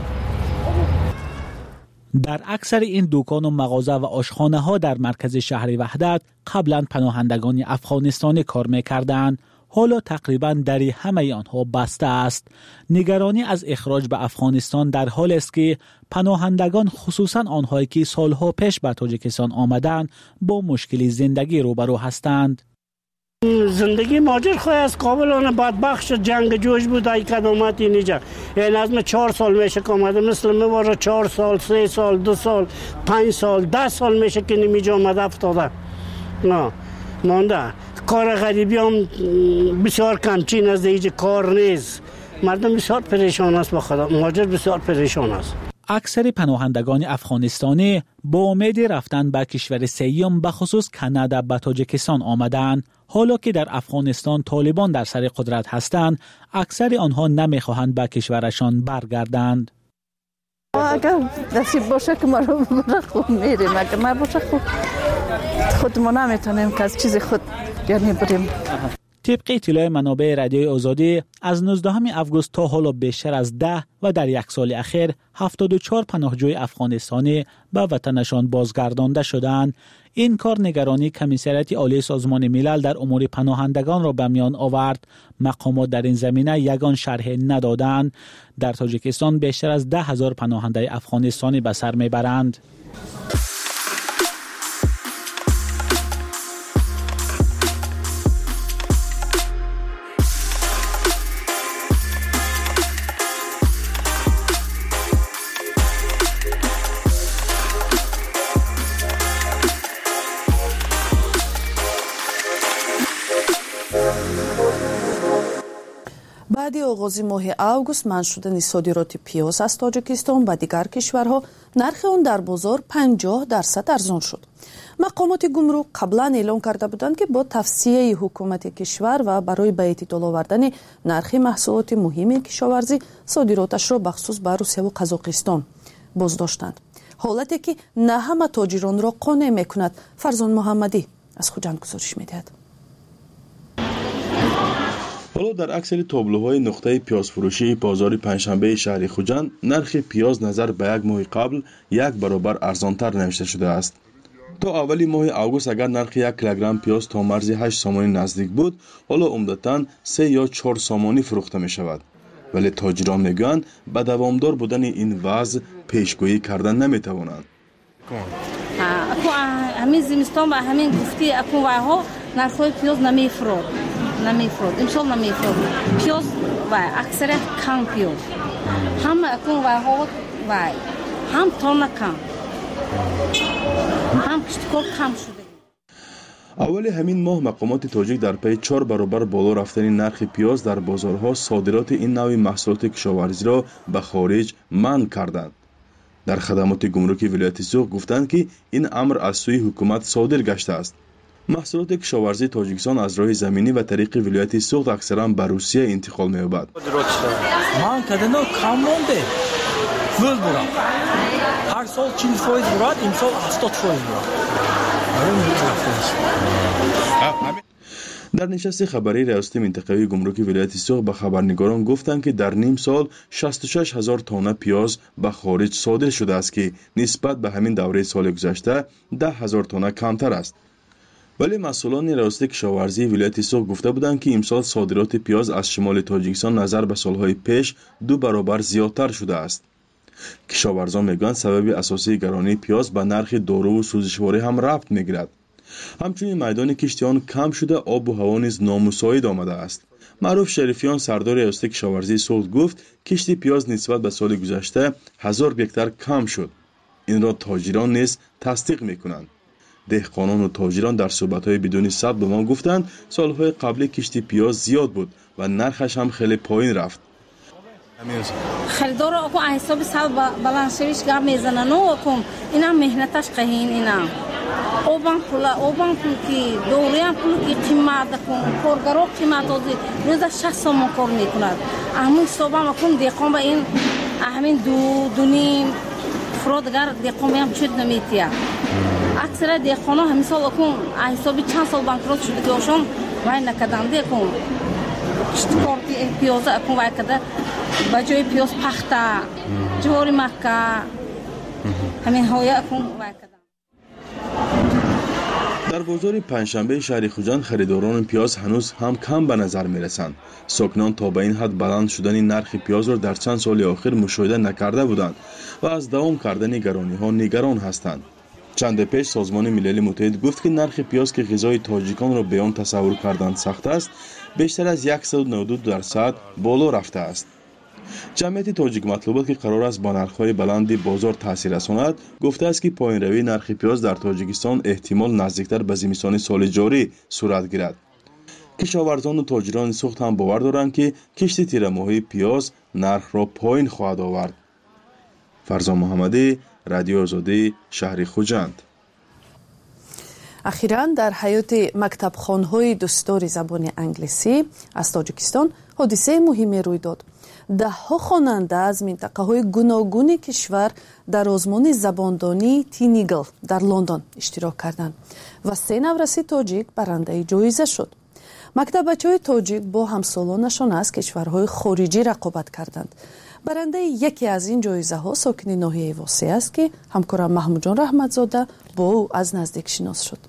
در اکثر این دکان و مغازه و آشخانه ها در مرکز شهر وحدت قبلا پناهندگان افغانستانی کار می‌کردند. حالا تقریبا دری همه آنها بسته است. نگرانی از اخراج به افغانستان در حال است که پناهندگان خصوصا آنهایی که سالها پیش به تاجیکستان آمدند با مشکلی زندگی روبرو هستند. زندگی ماجر خواه از کابلان بدبخش جنگ جوش بود ای کدامت اینجا. یعنی از من 4 سال میشه که آمده، مثل میواره 4 سال 3 سال 2 سال 5 سال 10 سال میشه که نمیجا آمده افتاده. نه مانده کار غریبی هم بسیار کمچین از دیگه کار نیست. مردم بسیار پریشان است، با خدا ماجر بسیار پریشان است. اکثر پناهندگان افغانستانی با امید رفتن به کشور سوم به خصوص کانادا به تاجیکستان آمدند. حالا که در افغانستان طالبان در سر قدرت هستند، اکثر آنها نمیخواهند به کشورشان برگردند. اگر نصیب باشه که ما رو ببره خوب میریم، اگر نباشه خود ما نمیتونیم که از چیز خود یعنی بریم. طبق اطلاع منابع رادیوی آزادی از 19 آگوست تا حالا بیشتر از 10 و در یک سال اخیر 74 پناهجوی افغانستانی به وطنشان بازگردانده شدند. این کار نگرانی کمیسریت عالی سازمان ملل در امور پناهندگان را به میان آورد. مقامات در این زمینه یگان شرح ندادند. در تاجیکستان بیشتر از 10,000 پناهنده افغانستانی به سر میبرند. بعد آغاز ماه اوگوست منع شدن صادرات پیاز از تاجیکستان و دیگر کشورها، نرخ آن در بازار 50% ارزان شد. مقامات گمرک قبلا اعلام کرده بودند که با توصیه حکومت کشور و برای به اعتدال آوردن نرخ محصولات مهم کشاورزی صادراتش را بخصوص به روسیه و قزاقستان بازداشتند. حالتی که نه همه تاجران را قانع میکند. فرزان محمدی از خوجند گزارش میدهد. حالا در اکثر تابلوهای نقطه پیاز فروشی بازار پنجشنبه شهر خوجند نرخ پیاز نظر به یک ماه قبل 1 برابر ارزانتر نوشته شده است. تا اولی ماه اوگوست اگر نرخ 1 کیلوگرم پیاز تا مرز 8 سامانی نزدیک بود، حالا عمدتاً 3 یا 4 سامانی فروخته می شود. ولی تاجران میگویند به دوامدار بودن این وضع پیشگویی کردن نمی توانند. همین زمستان و همین گفتی اکوها نرخ پیاز نمیفروخت. امسال نمیفروخت. پیاز و اکثریت کم پیاز. هم اکوها و هم تون کم. هم کشتکار کم شده. اولی همین ماه مقامات تاجیک در پی 4 برابر بالا رفتن نرخ پیاز در بازارها صادرات این نوع محصولات کشاورزی را به خارج منع کردند. در خدمات گمرکی ولایت سوق گفتند که این امر از سوی حکومت صادر گشته است. محصولات کشاورزی تاجیکستان از راه زمینی و طریق ولایت سوق اکثرا به روسیه انتقال می‌یابد. من کدنو کم مونده. فول برام. هر سال 40% برات، امسال 80% در نشست خبری ریاست منطقوی گمرکی ولایت سوق به خبرنگاران گفتند که در نیم سال 66,000 تن پیاز به خارج صادر شده است که نسبت به همین دوره سال گذشته 10,000 تن کمتر است. ولی مسئولان ریاست کشاورزی ولایت سوق گفته بودند که امسال صادرات پیاز از شمال تاجیکستان نظر به سالهای پیش 2 برابر زیادتر شده است. کشاورزان میگویند سبب اساسی گرانی پیاز به نرخ دارو و سوزشواری هم ربط میگیرد. همچنین میدان کشتی آن کم شده، آب و هوا نیز نامساعد آمده است. معروف شریفیان سردار ریاست کشاورزی سوق گفت کشتی پیاز نسبت به سال گذشته 1000 گکتار کم شد. این را تاجران نیز تصدیق میکنند. دهقانان و تاجران در صحبت‌های بدون ثبت به ما گفتند سالهای قبلی کشتی پیاز زیاد بود و نرخش هم خیلی پایین رفت. خریدار اکو حساب سال بلند شویش گام میزنن و اکو اینا مهنتش قهین اینا اوبان پول کی دوریان پول کی قیمت کن کارگرا قیمت از روز 60 سوم کار میکنند. همون صبح ما کن دهقان با این همین دونیم فرودگار دیقومی هم چود نمیتیا اکثر دیقونا همین سال اکن حسابی چند سال بانکروت شده که اوشون وای نکدن دیقون کارتی پیازه اکن وای کده بجای پیاز پخته جوری مکه همین هویا اکن وای کده. در بازار پنجشنبه شهر خوجند خریداران پیاز هنوز هم کم به نظر می رسند. ساکنان تا به این حد بلند شدن نرخ پیاز را در چند سال اخیر مشاهده نکرده بودند و از دوام کردن گرانی ها نگران هستند. چند پیش سازمان ملل متحد گفت که نرخ پیاز که غذای تاجیکان را به آن تصور کردن سخت است، بیشتر از 192% بالا رفته است. جمعیت تاجیک مطلوبات که قرار است با نرخ‌های بلند بازار تاثیر رساند، گفته است که پایین روی نرخ پیاز در تاجیکستان احتمال نزدیکتر به زمستان سال جاری صورت گیرد. کشاورزان و تاجران سوخت هم باور دارند که کشت تیر ماهی پیاز نرخ را پایین خواهد آورد. فرزان محمدی، رادیو آزادی، شهر خوجند. اخیراً در حیات مکتبخانه‌های دستور زبان انگلیسی از تاجیکستان حادثه مهمی روی داد. ده‌ها خواننده از منطقه‌های گوناگون کشور در آزمون زباندانی تینیگل در لندن اشتراک کردند و 3 نورسی تاجیک برنده جایزه شد. مکتبچه‌های تاجیک با همسالانشان از کشورهای خارجی رقابت کردند. برنده یکی از این جایزه ها ساکن ناحیه واسه است که همکارم محمود جان رحمتزاده با او از نزدیک شناس شد.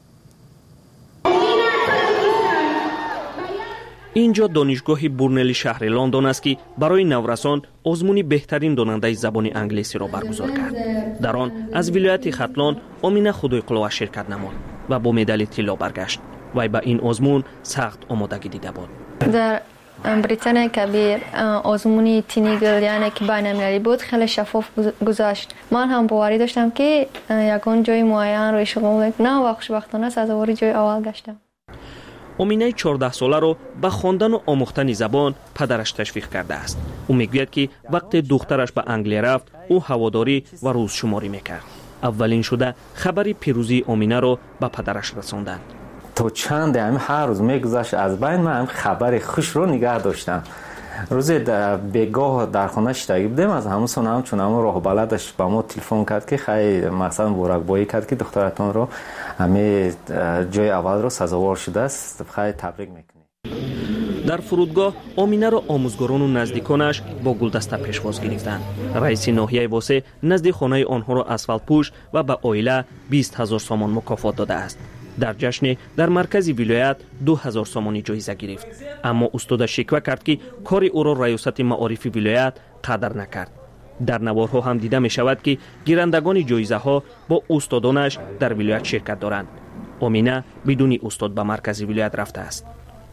اینجا دانشگاه بورنلی شهر لندن است که برای نورسان آزمون بهترین داننده زبان انگلیسی را برگزار کرد. در آن از ولایت ختلان امینه خدایقلوه شرکت نمود و با مدال طلا برگشت. وی به این آزمون سخت آمادگی دیده بود. در بریتانیا کبیر آزمونی تینیگل یعنی که بین‌المللی بود خیلی شفاف گذشت. من هم باوری داشتم که یکان جای معین رو اشغال کنم و خوشبختانه سزاوار جای اول گشتم. امینه 14 ساله رو به خواندن و آموختن زبان پدرش تشویق کرده است. او میگوید که وقتی دخترش به انگلیس رفت او هواداری و روزشماری میکرد. اولین شده خبری پیروزی امینه رو به پدرش رساندند. تا چند هر روز میگذشت از بین من خبر خوش رو نگه داشتم. روزی بگاه در خانه شتایی بودیم از همون سنم چون همون راه بلدش به ما تلفن کرد که خیلی مثلا بورکبایی کرد که دخترتون رو همه جای اول رو سزاوار شده است، خیلی تبریک میکنیم. در فرودگاه امینه را آموزگاران و نزدیکانش با گلدسته پیشواز گرفتند. رئیس ناحیه واسه نزد خانه آنها را اسفالت پوش و به عائله 20,000 سامان مکافات داده است. در جشن در مرکز ولایت 2,000 سامانی جایزه گرفت. اما استاد شکوه کرد که کار او را ریاست معارف ولایت قدر نکرد. در نوارها هم دیده می شود که گیرندگان جایزه ها با استادانش در ولایت شرکت دارند. امینه بدون استاد به مرکز ولایت رفته است.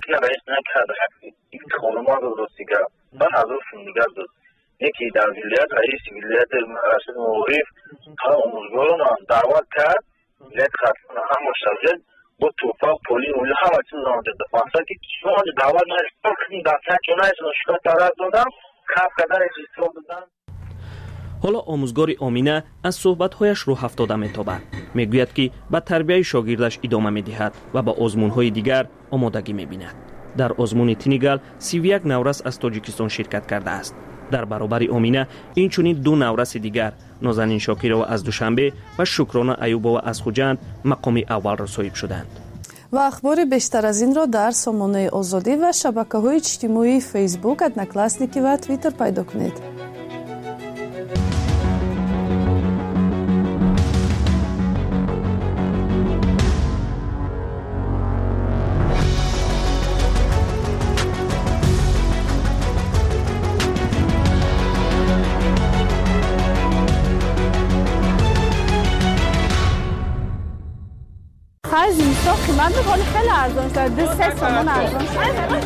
یکی در ولایت رئیس ولایت مرکز معارف ها آموزگاران دعوت کرد ولایت ختلان هم مشترک با توفاق پولین و همه چیز رانده دفانسا که شما دعوت نشتر کنیم دفتر چونه ایشون شکایت طرف دادم خب قدر اجیستان دادم. حالا آموزگار امینه از صحبت‌هایش رو افتاده می‌تابد. میگوید که به تربیت شاگردش ادامه می‌دهد و با آزمون‌های دیگر آمادگی می‌بیند. در آزمون تینیگل 31 نورس از تاجیکستان شرکت کرده است. در برابر امینه این چونین 2 نورس دیگر نازنین شاکرова از دوشنبه و شکرانه ایوبova از خوجند مقام اول را صاحب شدند. و اخبار بیشتر از این را در سامانه آزادی و شبکه‌های اجتماعی فیسبوک، ادناکلاسنیکی و توییتر پیدا کنید. از این سال قیمت بخوری خیلی ارزان شد، 3 سامان ارزان شد.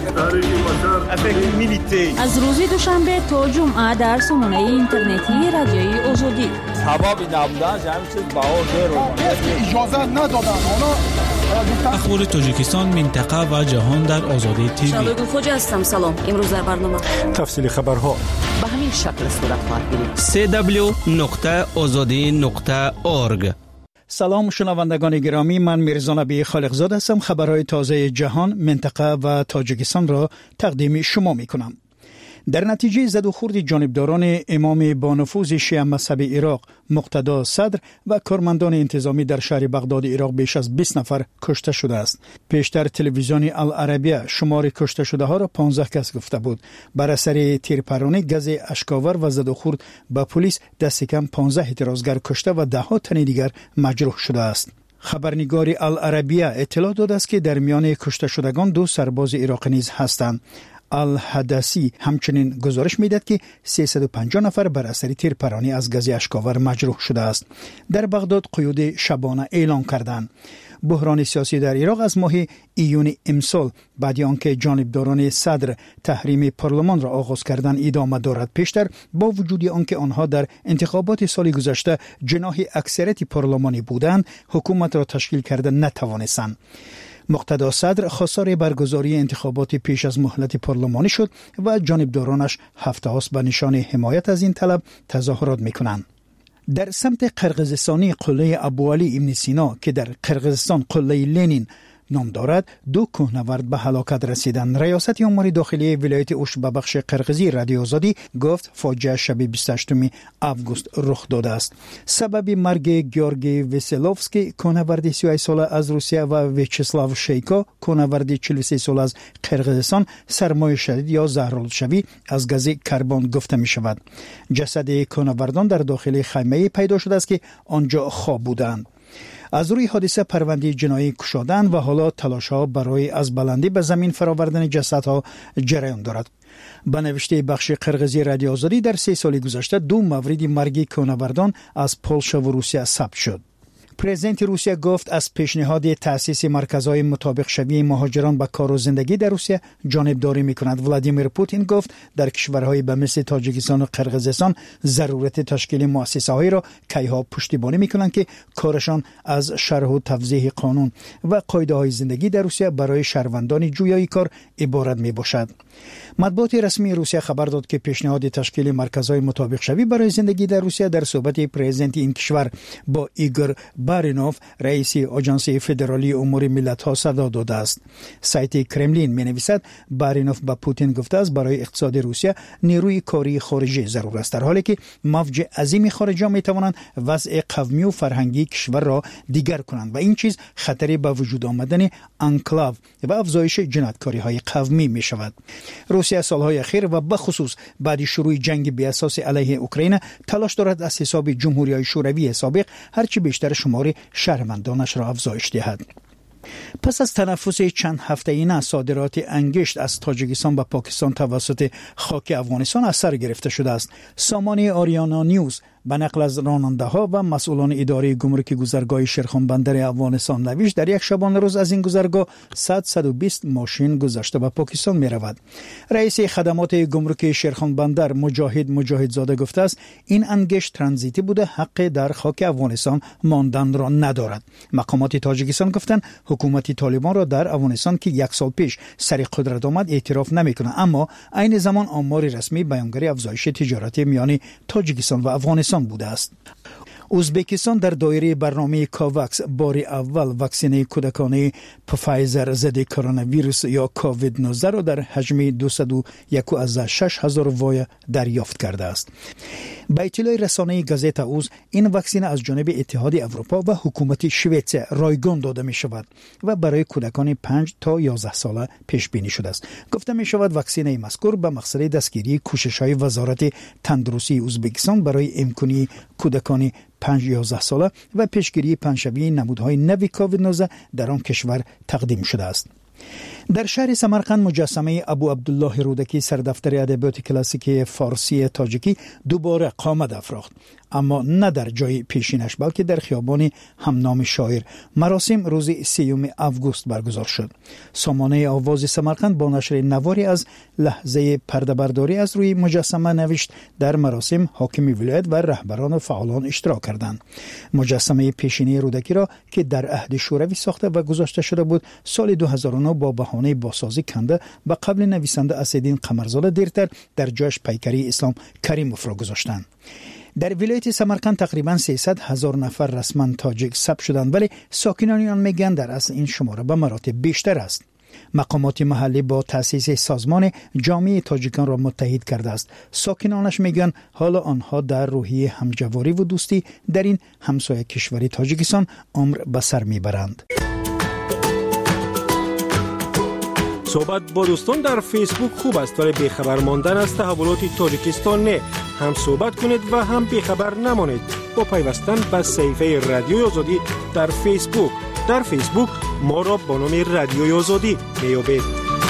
از روز دوشنبه تا جمعه در سامانه اینترنتی رادیوی آزادی سببی نبودن همین چیز بها زیرو اجازه ندادن. اخبار تاجیکستان، منطقه و جهان در آزادی تیوی. شبای خوجا هستم. سلام. امروز در برنامه تفصیل خبرها به همین شکل صورت خواهد گرفت. www.azadi.org. سلام شنوندگان گرامی، من میرزا نبی خالقزاده هستم. خبرهای تازه جهان، منطقه و تاجیکستان را تقدیم شما می کنم. در نتیجه زد و خورد جانبداران امام با نفوذ شیعه مذهب عراق مقتدا صدر و کارمندان انتظامی در شهر بغداد عراق بیش از 20 نفر کشته شده است. پیشتر تلویزیون العربیه شمار کشته شده ها را 15 کس گفته بود. بر اثر تیرپرانی، گز اشکاور و زد و خورد به پلیس دست کم 15 اعتراضگر کشته و 10 تن دیگر مجروح شده است. خبرنگار العربیه اطلاع داده است که در میان کشته شدگان 2 سرباز عراقی نیز هستند. الحدثی همچنین گزارش میدهد که 350 نفر بر اثر تیرپرانی از گز اشکاور مجروح شده است. در بغداد قیود شبانه اعلان کردند. بحران سیاسی در عراق از ماه ایون امسال بعد آنکه جانبداران صدر تحریم پارلمان را آغاز کردند ادامه دارد. پیشتر با وجود آنکه آنها در انتخابات سال گذشته جناح اکثریت پارلمانی بودند، حکومت را تشکیل کرده نتوانستند. مقتدا صدر خواستار برگزاری انتخابات پیش از مهلت پارلمانی شد و جانبدارانش هفته هاست به نشان حمایت از این طلب تظاهرات میکنند. در سمت قرقیزستانی قله ابوعلی ابن سینا که در قرقیزستان قله لنین نام دارد، 2 کوهنورد به هلاکت رسیدند. ریاست امور داخلی ولایت اوش به بخش قرقیزی رادیو آزادی گفت فاجعه شب 28 آگوست رخ داده است. سبب مرگ گیورگی ویسلوفسکی کوهنورد 38 ساله از روسیه و ویچسلاو شیکا کوهنورد 43 ساله از قرقیزستان سرمای شدید یا زهرالودشوی از گاز کربن گفته می شود. جسد کوهنوردان در داخل خیمه پیدا شده است که آنجا خواب بودند. از روی حادثه پرونده جنایی گشادند و حالا تلاش‌ها برای از بلندی به زمین فراوردن جسدها جریان دارد. به نوشته بخش قرقیزی رادیو آزادی در 3 سال گذشته 2 مورد مرگ کوهنوردان از پولش و روسیه ثبت شد. پرزیدنت روسیه گفت از پیشنهاد تأسیس مرکزهای مطابق شوی مهاجران به کار و زندگی در روسیه جانبداری میکند. ولادیمیر پوتین گفت در کشورهای به مثل تاجیکستان و قرقیزستان ضرورت تشکیل مؤسسه‌هایی را کیها پشتیبانی میکنند که کارشان از شرح و توضیح قانون و قاعده‌های زندگی در روسیه برای شهروندان جویای کار عبارت میباشد. مطبوعات رسمی روسیه خبر داد که پیشنهاد تشکیل مرکزهای مطابق شوی برای زندگی در روسیه در صحبت پرزیدنت این کشور با ایگور بارینوف رئیس آژانس فدرالی امور ملت‌ها صدا داده است. سایت کرملین می‌نویسد بارینوف با پوتین گفته است برای اقتصاد روسیه نیروی کاری خارجی ضرور است، در حالی که موج عظیم خارجی می‌توانند وضع قومی و فرهنگی کشور را دیگر کنند و این چیز خطری به وجود آمدن انکلاو و افزایش جنایتکاری‌های قومی می‌شود. روسیه سالهای اخیر و به خصوص بعد شروع جنگ بی اساس علیه اوکراین تلاش دارد از حساب جمهوری‌های شوروی سابق هرچی بیشتر شمار شهروندانش را افزایش دهد. پس از تنفس چند هفته‌ای صادرات انگشت از تاجیکستان به پاکستان توسط خاک افغانستان از سر گرفته شده است. سامانه آریانا نیوز به نقل از راننده‌ها و مسئولان اداره گمرک گذرگاه شیرخان بندر افغانستان نوشت در یک شبانه روز از این گذرگاه 120 ماشین گذشته به پاکستان می رود. رئیس خدمات گمرک شیرخان بندر مجاهدزاده گفته است این انگشت ترانزیتی بوده، حق در خاک افغانستان ماندن را ندارد. مقامات تاجیکستان گفتند حکومت طالبان را در افغانستان که 1 سال پیش سر قدرت آمد اعتراف نمی‌کند، اما عین زمان آمار رسمی بیانگر افزایش تجارت میان تاجیکستان و افغانستان بوده است. ازبکستان در دایره برنامه کاوکس بار اول واکسن کودکانه پفایزر ضد کرونا ویروس یا کووید 19 را در حجم 201,600 وای دریافت کرده است. به اطلاع رسانه گازت اوز این واکسن از جانب اتحاد اروپا و حکومت شوئد رایگان داده می شود و برای کودکان 5 تا 11 ساله پیش بینی شده است. گفته می شود واکسن مذکور به مقصد دستگیری کوشش‌های وزارت تندرستی ازبکستان برای امکانی کودکان 5-11 ساله و پیشگیری پنجشنبه نمودهای نوی کووید 19 در آن کشور تقدیم شده است. در شهر سمرقند مجسمه ابو عبدالله رودکی سردفتر ادبیات کلاسیک فارسی تاجیکی دوباره قامت افراخت، اما نه در جای پیشینش بلکه در خیابان همنام شاعر. مراسم روز 3 آگوست برگزار شد. سامانه آواز سمرقند با نشر نواری از لحظه پرده برداری از روی مجسمه نوشت در مراسم حاکم ولایت و رهبران و فعالان اشتراک کردند. مجسمه پیشینی رودکی را که در عهد شوروی ساخته و گذاشته شده بود سال 2009 با بهانه بازسازی کنده و قبل نویسنده اسدالدین قمرزاده دیرتر در جایش پیکری اسلام کریموف را گذاشتند. در ولایت سمرقند تقریباً 300,000 نفر رسما تاجیک ثبت شدند، ولی ساکنان آن میگن در اصل این شماره به مراتب بیشتر است. مقامات محلی با تأسیس سازمان جامعه تاجیکان را متحد کرده است. ساکنانش میگن حالا آنها در روحیه همجواری و دوستی در این همسایه کشوری تاجیکستان عمر به سر میبرند. صحبت با دوستان در فیسبوک خوب است، ولی بیخبر ماندن از تحولات تاجیکستان نه. هم صحبت کنید و هم بیخبر نمانید با پیوستن به صفحه رادیوی آزادی در فیسبوک. در فیسبوک ما را با نام رادیوی آزادی میابید.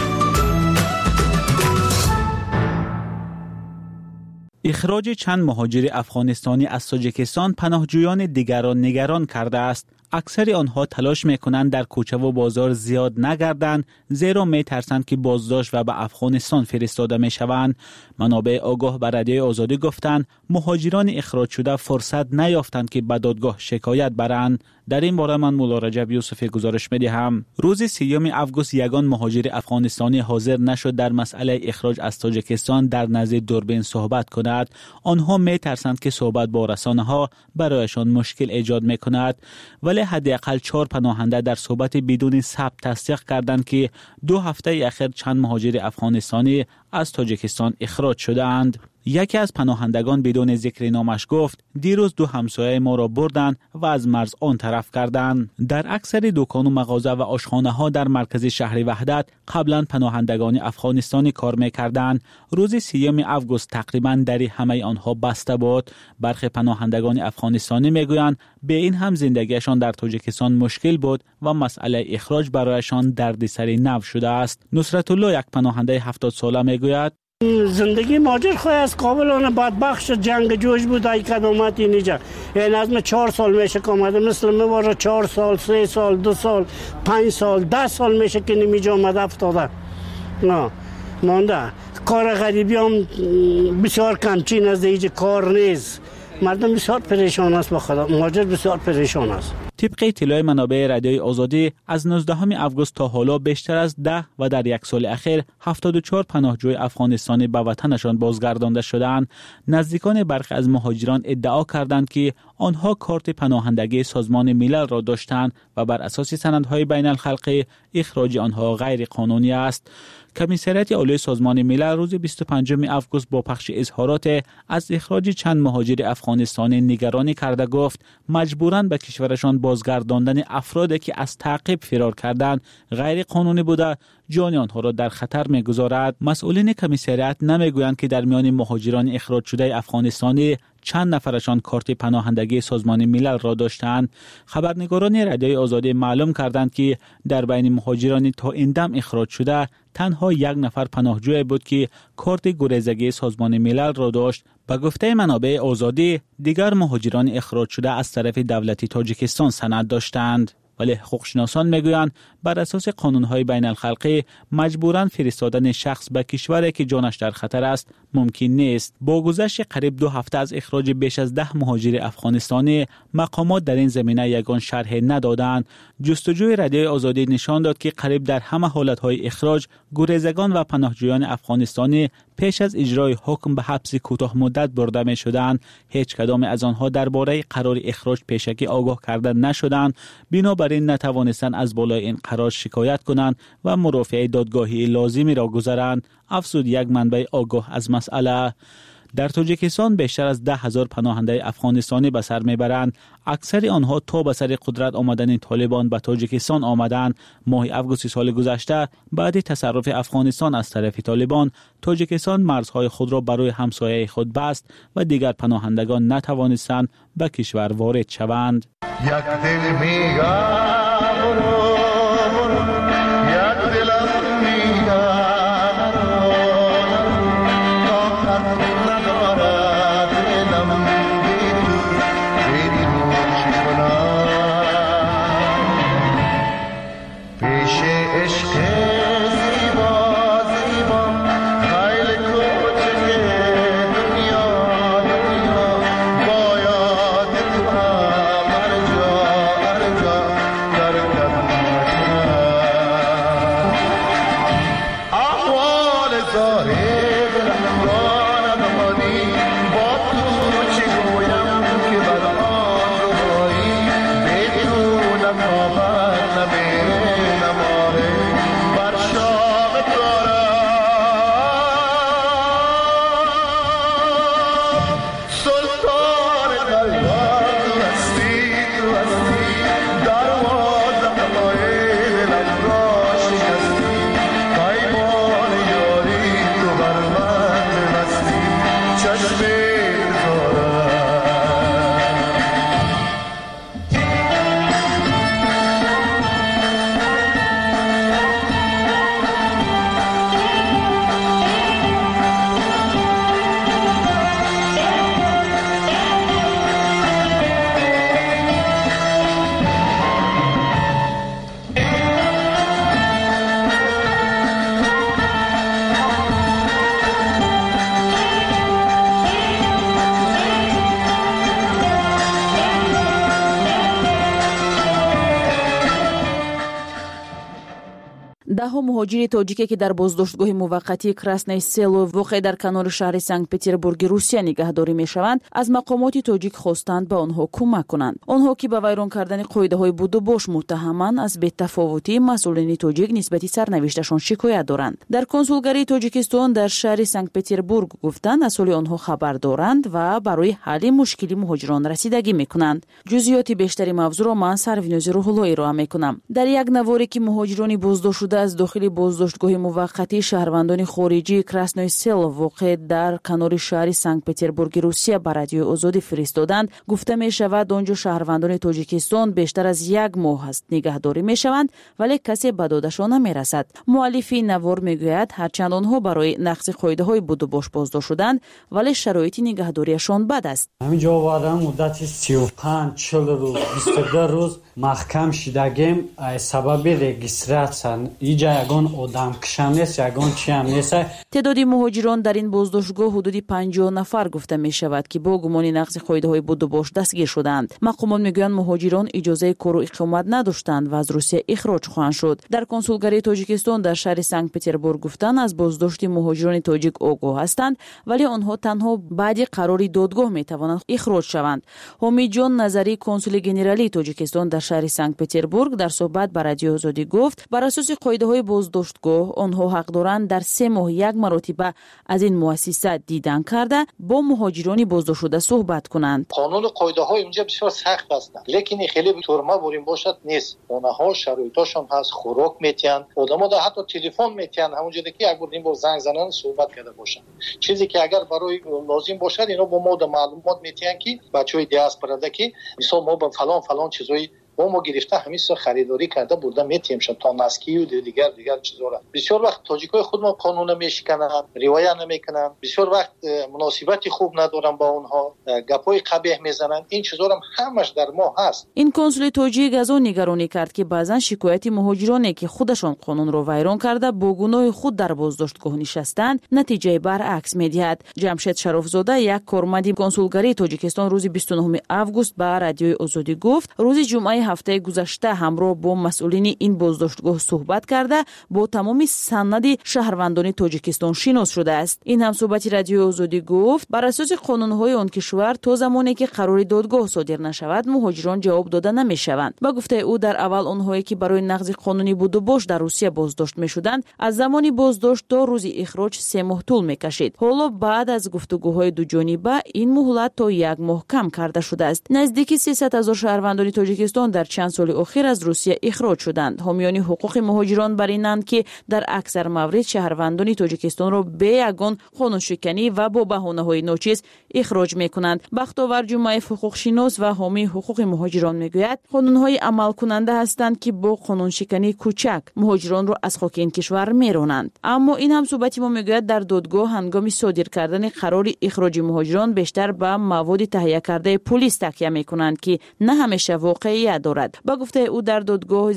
اخراج چند مهاجر افغانستانی از تاجیکستان پناهجویان دیگر را نگران کرده است. اکثر آنها تلاش میکنند در کوچه و بازار زیاد نگردند، زیرا میترسند که بازداشت و به افغانستان فرستاده میشوند. منابع آگاه به رادیوی آزادی گفتند مهاجران اخراج شده فرصت نیافتند که به دادگاه شکایت برند. در این باره من مولا رجب یوسفی گزارش میدهم. روز 3 آگوست یگان مهاجر افغانستانی حاضر نشد در مسئله اخراج از تاجیکستان در نزد دوربین صحبت کند. آنها میترسند که صحبت با رسانه ها برایشان مشکل ایجاد میکند، ولی حداقل 4 پناهنده در صحبت بدون ثبت تصدیق کردند که 2 هفته اخیر چند مهاجر افغانستانی از تاجیکستان اخراج شدند. یکی از پناهندگان بدون ذکر نامش گفت دیروز 2 همسایه ما را بردند و از مرز آن طرف کردند. در اکثر دکان و مغازه و آشخانه ها در مرکز شهر وحدت قبلا پناهندگان افغانستانی کار می‌کردند. روز 3 آگوست تقریبا در همه آنها بسته بود. برخی پناهندگان افغانستانی میگویند به این هم زندگیشان در تاجیکستان مشکل بود و مسئله اخراج برایشان دردسر نو شده است. نصرت الله یک پناهنده 70 ساله میگوید زندگی ماجر خواه از کابلان بدبخش جنگ جوش بود ای کدامت اینجا. این از 4 سال میشه که آمده، مثل موارا 4 سال 3 سال 2 سال 5 سال 10 سال میشه که نمیجا آمده افتاده. نه مانده کار غریبی هم بسیار کمچین از دیگه کار نیست. مردم بسیار پریشان است، با خدا ماجر بسیار پریشان است. طبق اطلاع منابع رادیوی آزادی از 19 آگوست تا حالا بیشتر از 10 و در یک سال اخیر 74 پناهجوی افغانستانی به وطنشان بازگردانده شدند. نزدیکان برخی از مهاجران ادعا کردند که آنها کارت پناهندگی سازمان ملل را داشتند و بر اساس سندهای بین الخلقی اخراج آنها غیر قانونی است. کمیسریت عالی سازمان ملل روز 25 آگوست با پخش اظهارات از اخراج چند مهاجر افغانستانی نگرانی کرده گفت مجبوراً به کشورشان بازگرداندن افرادی که از تعقیب فرار کردند غیر قانونی بوده جان آنها را در خطر می‌گذارد. مسئولین کمیسریت نمیگویند که در میان مهاجران اخراج شده افغانستانی چند نفرشان کارت پناهندگی سازمان ملل را داشتند. خبرنگاران رادیوی آزادی معلوم کردند که در بین مهاجران تا این دم اخراج شده تنها 1 نفر پناهجوی بود که کارت گریزگی سازمان ملل را داشت. به گفته منابع آزادی دیگر مهاجران اخراج شده از طرف دولت تاجیکستان سند داشتند. ولی حقوقشناسان میگویند بر اساس قانون‌های بین الخلقی مجبوراً فرستادن شخص به کشوری که جانش در خطر است ممکن نیست. با گذشت قریب 2 هفته از اخراج بیش از 10 مهاجر افغانستانی مقامات در این زمینه یگان شرح ندادند. جستجوی رادیوی آزادی نشان داد که قریب در همه حالت‌های اخراج گریزگان و پناهجویان افغانستانی پیش از اجرای حکم به حبس کوتاه مدت برده می شدند. هیچ کدام از آنها درباره قرار اخراج پیشکی آگاه کرده نشدند. بنابراین نتوانستند از بالای این قرار شکایت کنند و مرافعه دادگاهی لازمی را گذارند، افزود یک منبع آگاه از مسئله. در تاجیکستان بیشتر از 10,000 پناهنده افغانستانی به سر میبرند. اکثر آنها تا به سر قدرت آمدن طالبان به تاجیکستان آمدند. ماه آگوست سال گذشته بعد تصرف افغانستان از طرف طالبان، تاجیکستان مرزهای خود را برای همسایه خود بست و دیگر پناهندگان نتوانستند به کشور وارد شوند. ده‌ها مهاجر تاجیکی که در بازداشتگاه موقتی کراسنای سلو واقع در کنار شهر سنت پترزبورگ روسیه نگهداری میشوند، از مقامات تاجیک خواستند به آنها کمک کنند. آنها که به ویران کردن قاعده‌های بود و باش متهمند، از بی‌تفاوتی مسئولین تاجیک نسبت سرنوشتشان شکایت دارند. در کنسولگری تاجیکستان در شهر سنت پترزبورگ گفتند از حال آنها خبر دارند و برای حل مشکل مهاجران رسیدگی میکنند. جزئیات بیشتری موضوع را من سروینوز روح‌اللهی ارائه میکنم. در یک نواری که مهاجران بازداشت شده از داخل بازداشتگاه موقتی شهروندان خارجی کراسنای سل واقع در کنار شهر سنت پترزبورگ روسیه به رادیو آزادی فرستادند، گفته می شود آنجا شهروندان تاجیکستان بیشتر از یک ماه است نگهداری می شوند ولی کسی به دادشان نمی رسد. مؤلف نوار می گوید هرچند آنها برای نقض قاعده های بود و باش بازداشت شدند ولی شرایط نگهداریشان بد است. همینجا آوردم مدت 35-40 روز 22 روز محکم شدگیم سبب رجیستراسیون اینجا یگان آدم کشم نیست یگان چی هم نیست. تعداد مهاجران در این بازداشتگاه حدود 50 نفر گفته می شود که با گمان نقض قاعده های بود و باش دستگیر شدند. مقامات میگویند مهاجران اجازه کار و اقامت نداشتند و از روسیه اخراج خواهند شد. در کنسولگری تاجیکستان در شهر سنت پترزبورگ گفتند از بازداشت مهاجران تاجیک آگاه هستند ولی آنها تنها بعد قرار دادگاه می توانند اخراج شوند. حامد جان نظری کنسول گنرالی تاجیکستان در شهر سنت پترزبورگ در صحبت با رادیو آزادی گفت بر اساس قاعده های بازداشتگاه آنها حق دارند در 3 ماه یک مرتبه از این مؤسسه دیدن کرده با مهاجران بازداشت شده صحبت کنند. قانون قاعده های اونجا بسیار سخت هستند لیکن خیلی تورما بریم باشد نیست. اونها شرایطشون هست، خوراک میتین، آدم‌ها در حتی تلفن میتین همونجوری که اگر این با زنگ زنن صحبت کرده باشن. چیزی که اگر برای لازم باشد اینا با ما معلومات میتین که بچهای دیاسپورا که مثلا ما با فلان چیزای ما گرفته همیشه خریداری کرده بوده میتیم شد تا مسکی و دیگر چیزا را بسیار وقت تاجیکای خود ما قانون میشکنن، رعایت نمیکنن، بسیار وقت مناسبتی خوب ندارن با اونها، گپای قبیح میزنن. این چیزا هم همش در ما هست. این کنسول تاجیک از اون نگرانی کرد که بعضن شکایت مهاجرانی که خودشان قانون رو ویران کرده با گناه خود در بازداشتگاه نشستند نتیجه برعکس میدهد. جمشید شرافزاده یک کارمند کنسولگری تاجیکستان روز 29 آگوست به رادیو آزادی گفت روز جمعه هفته گذشته همراه با مسئولین این بازداشتگاه صحبت کرده با تمام سند شهروندان تاجیکستان شناس شده است. این هم صحبت رادیو آزادی گفت بر اساس قانون‌های آن کشور تا زمانی که قرار دادگاه صادر نشود مهاجران جواب داده نمی‌شوند. با گفته او در اول آنهایی که برای نقض قانونی بود و باش در روسیه بازداشت می‌شدند از زمانی بازداشت تا روز اخراج 3 ماه طول می‌کشید. حالا بعد از گفتگوهای دو جانبه این مهلت تا 1 ماه کم کرده شده است. نزدیک 300,000 شهروندان تاجیکستان در چند سال اخیر از روسیه اخراج شدند. حامیان حقوق مهاجران بر اینند که در اکثر موارد شهروندان تاجیکستان را به یگان قانونشکنی و با بهانه‌های ناچیز اخراج می‌کنند. بختاور جمعه حقوق شناس و حامی حقوق مهاجران میگوید قانون‌های عمل کننده هستند که با قانونشکنی کوچک مهاجران را از خاک این کشور میرانند. اما این هم صحبت ما میگوید در دادگاه هنگام صادر کردن قرار اخراج مهاجران بیشتر به مواد تهیه کرده پلیس تکیه می‌کنند که نه همیشه واقعیت دارد. با گفته او در دادگاه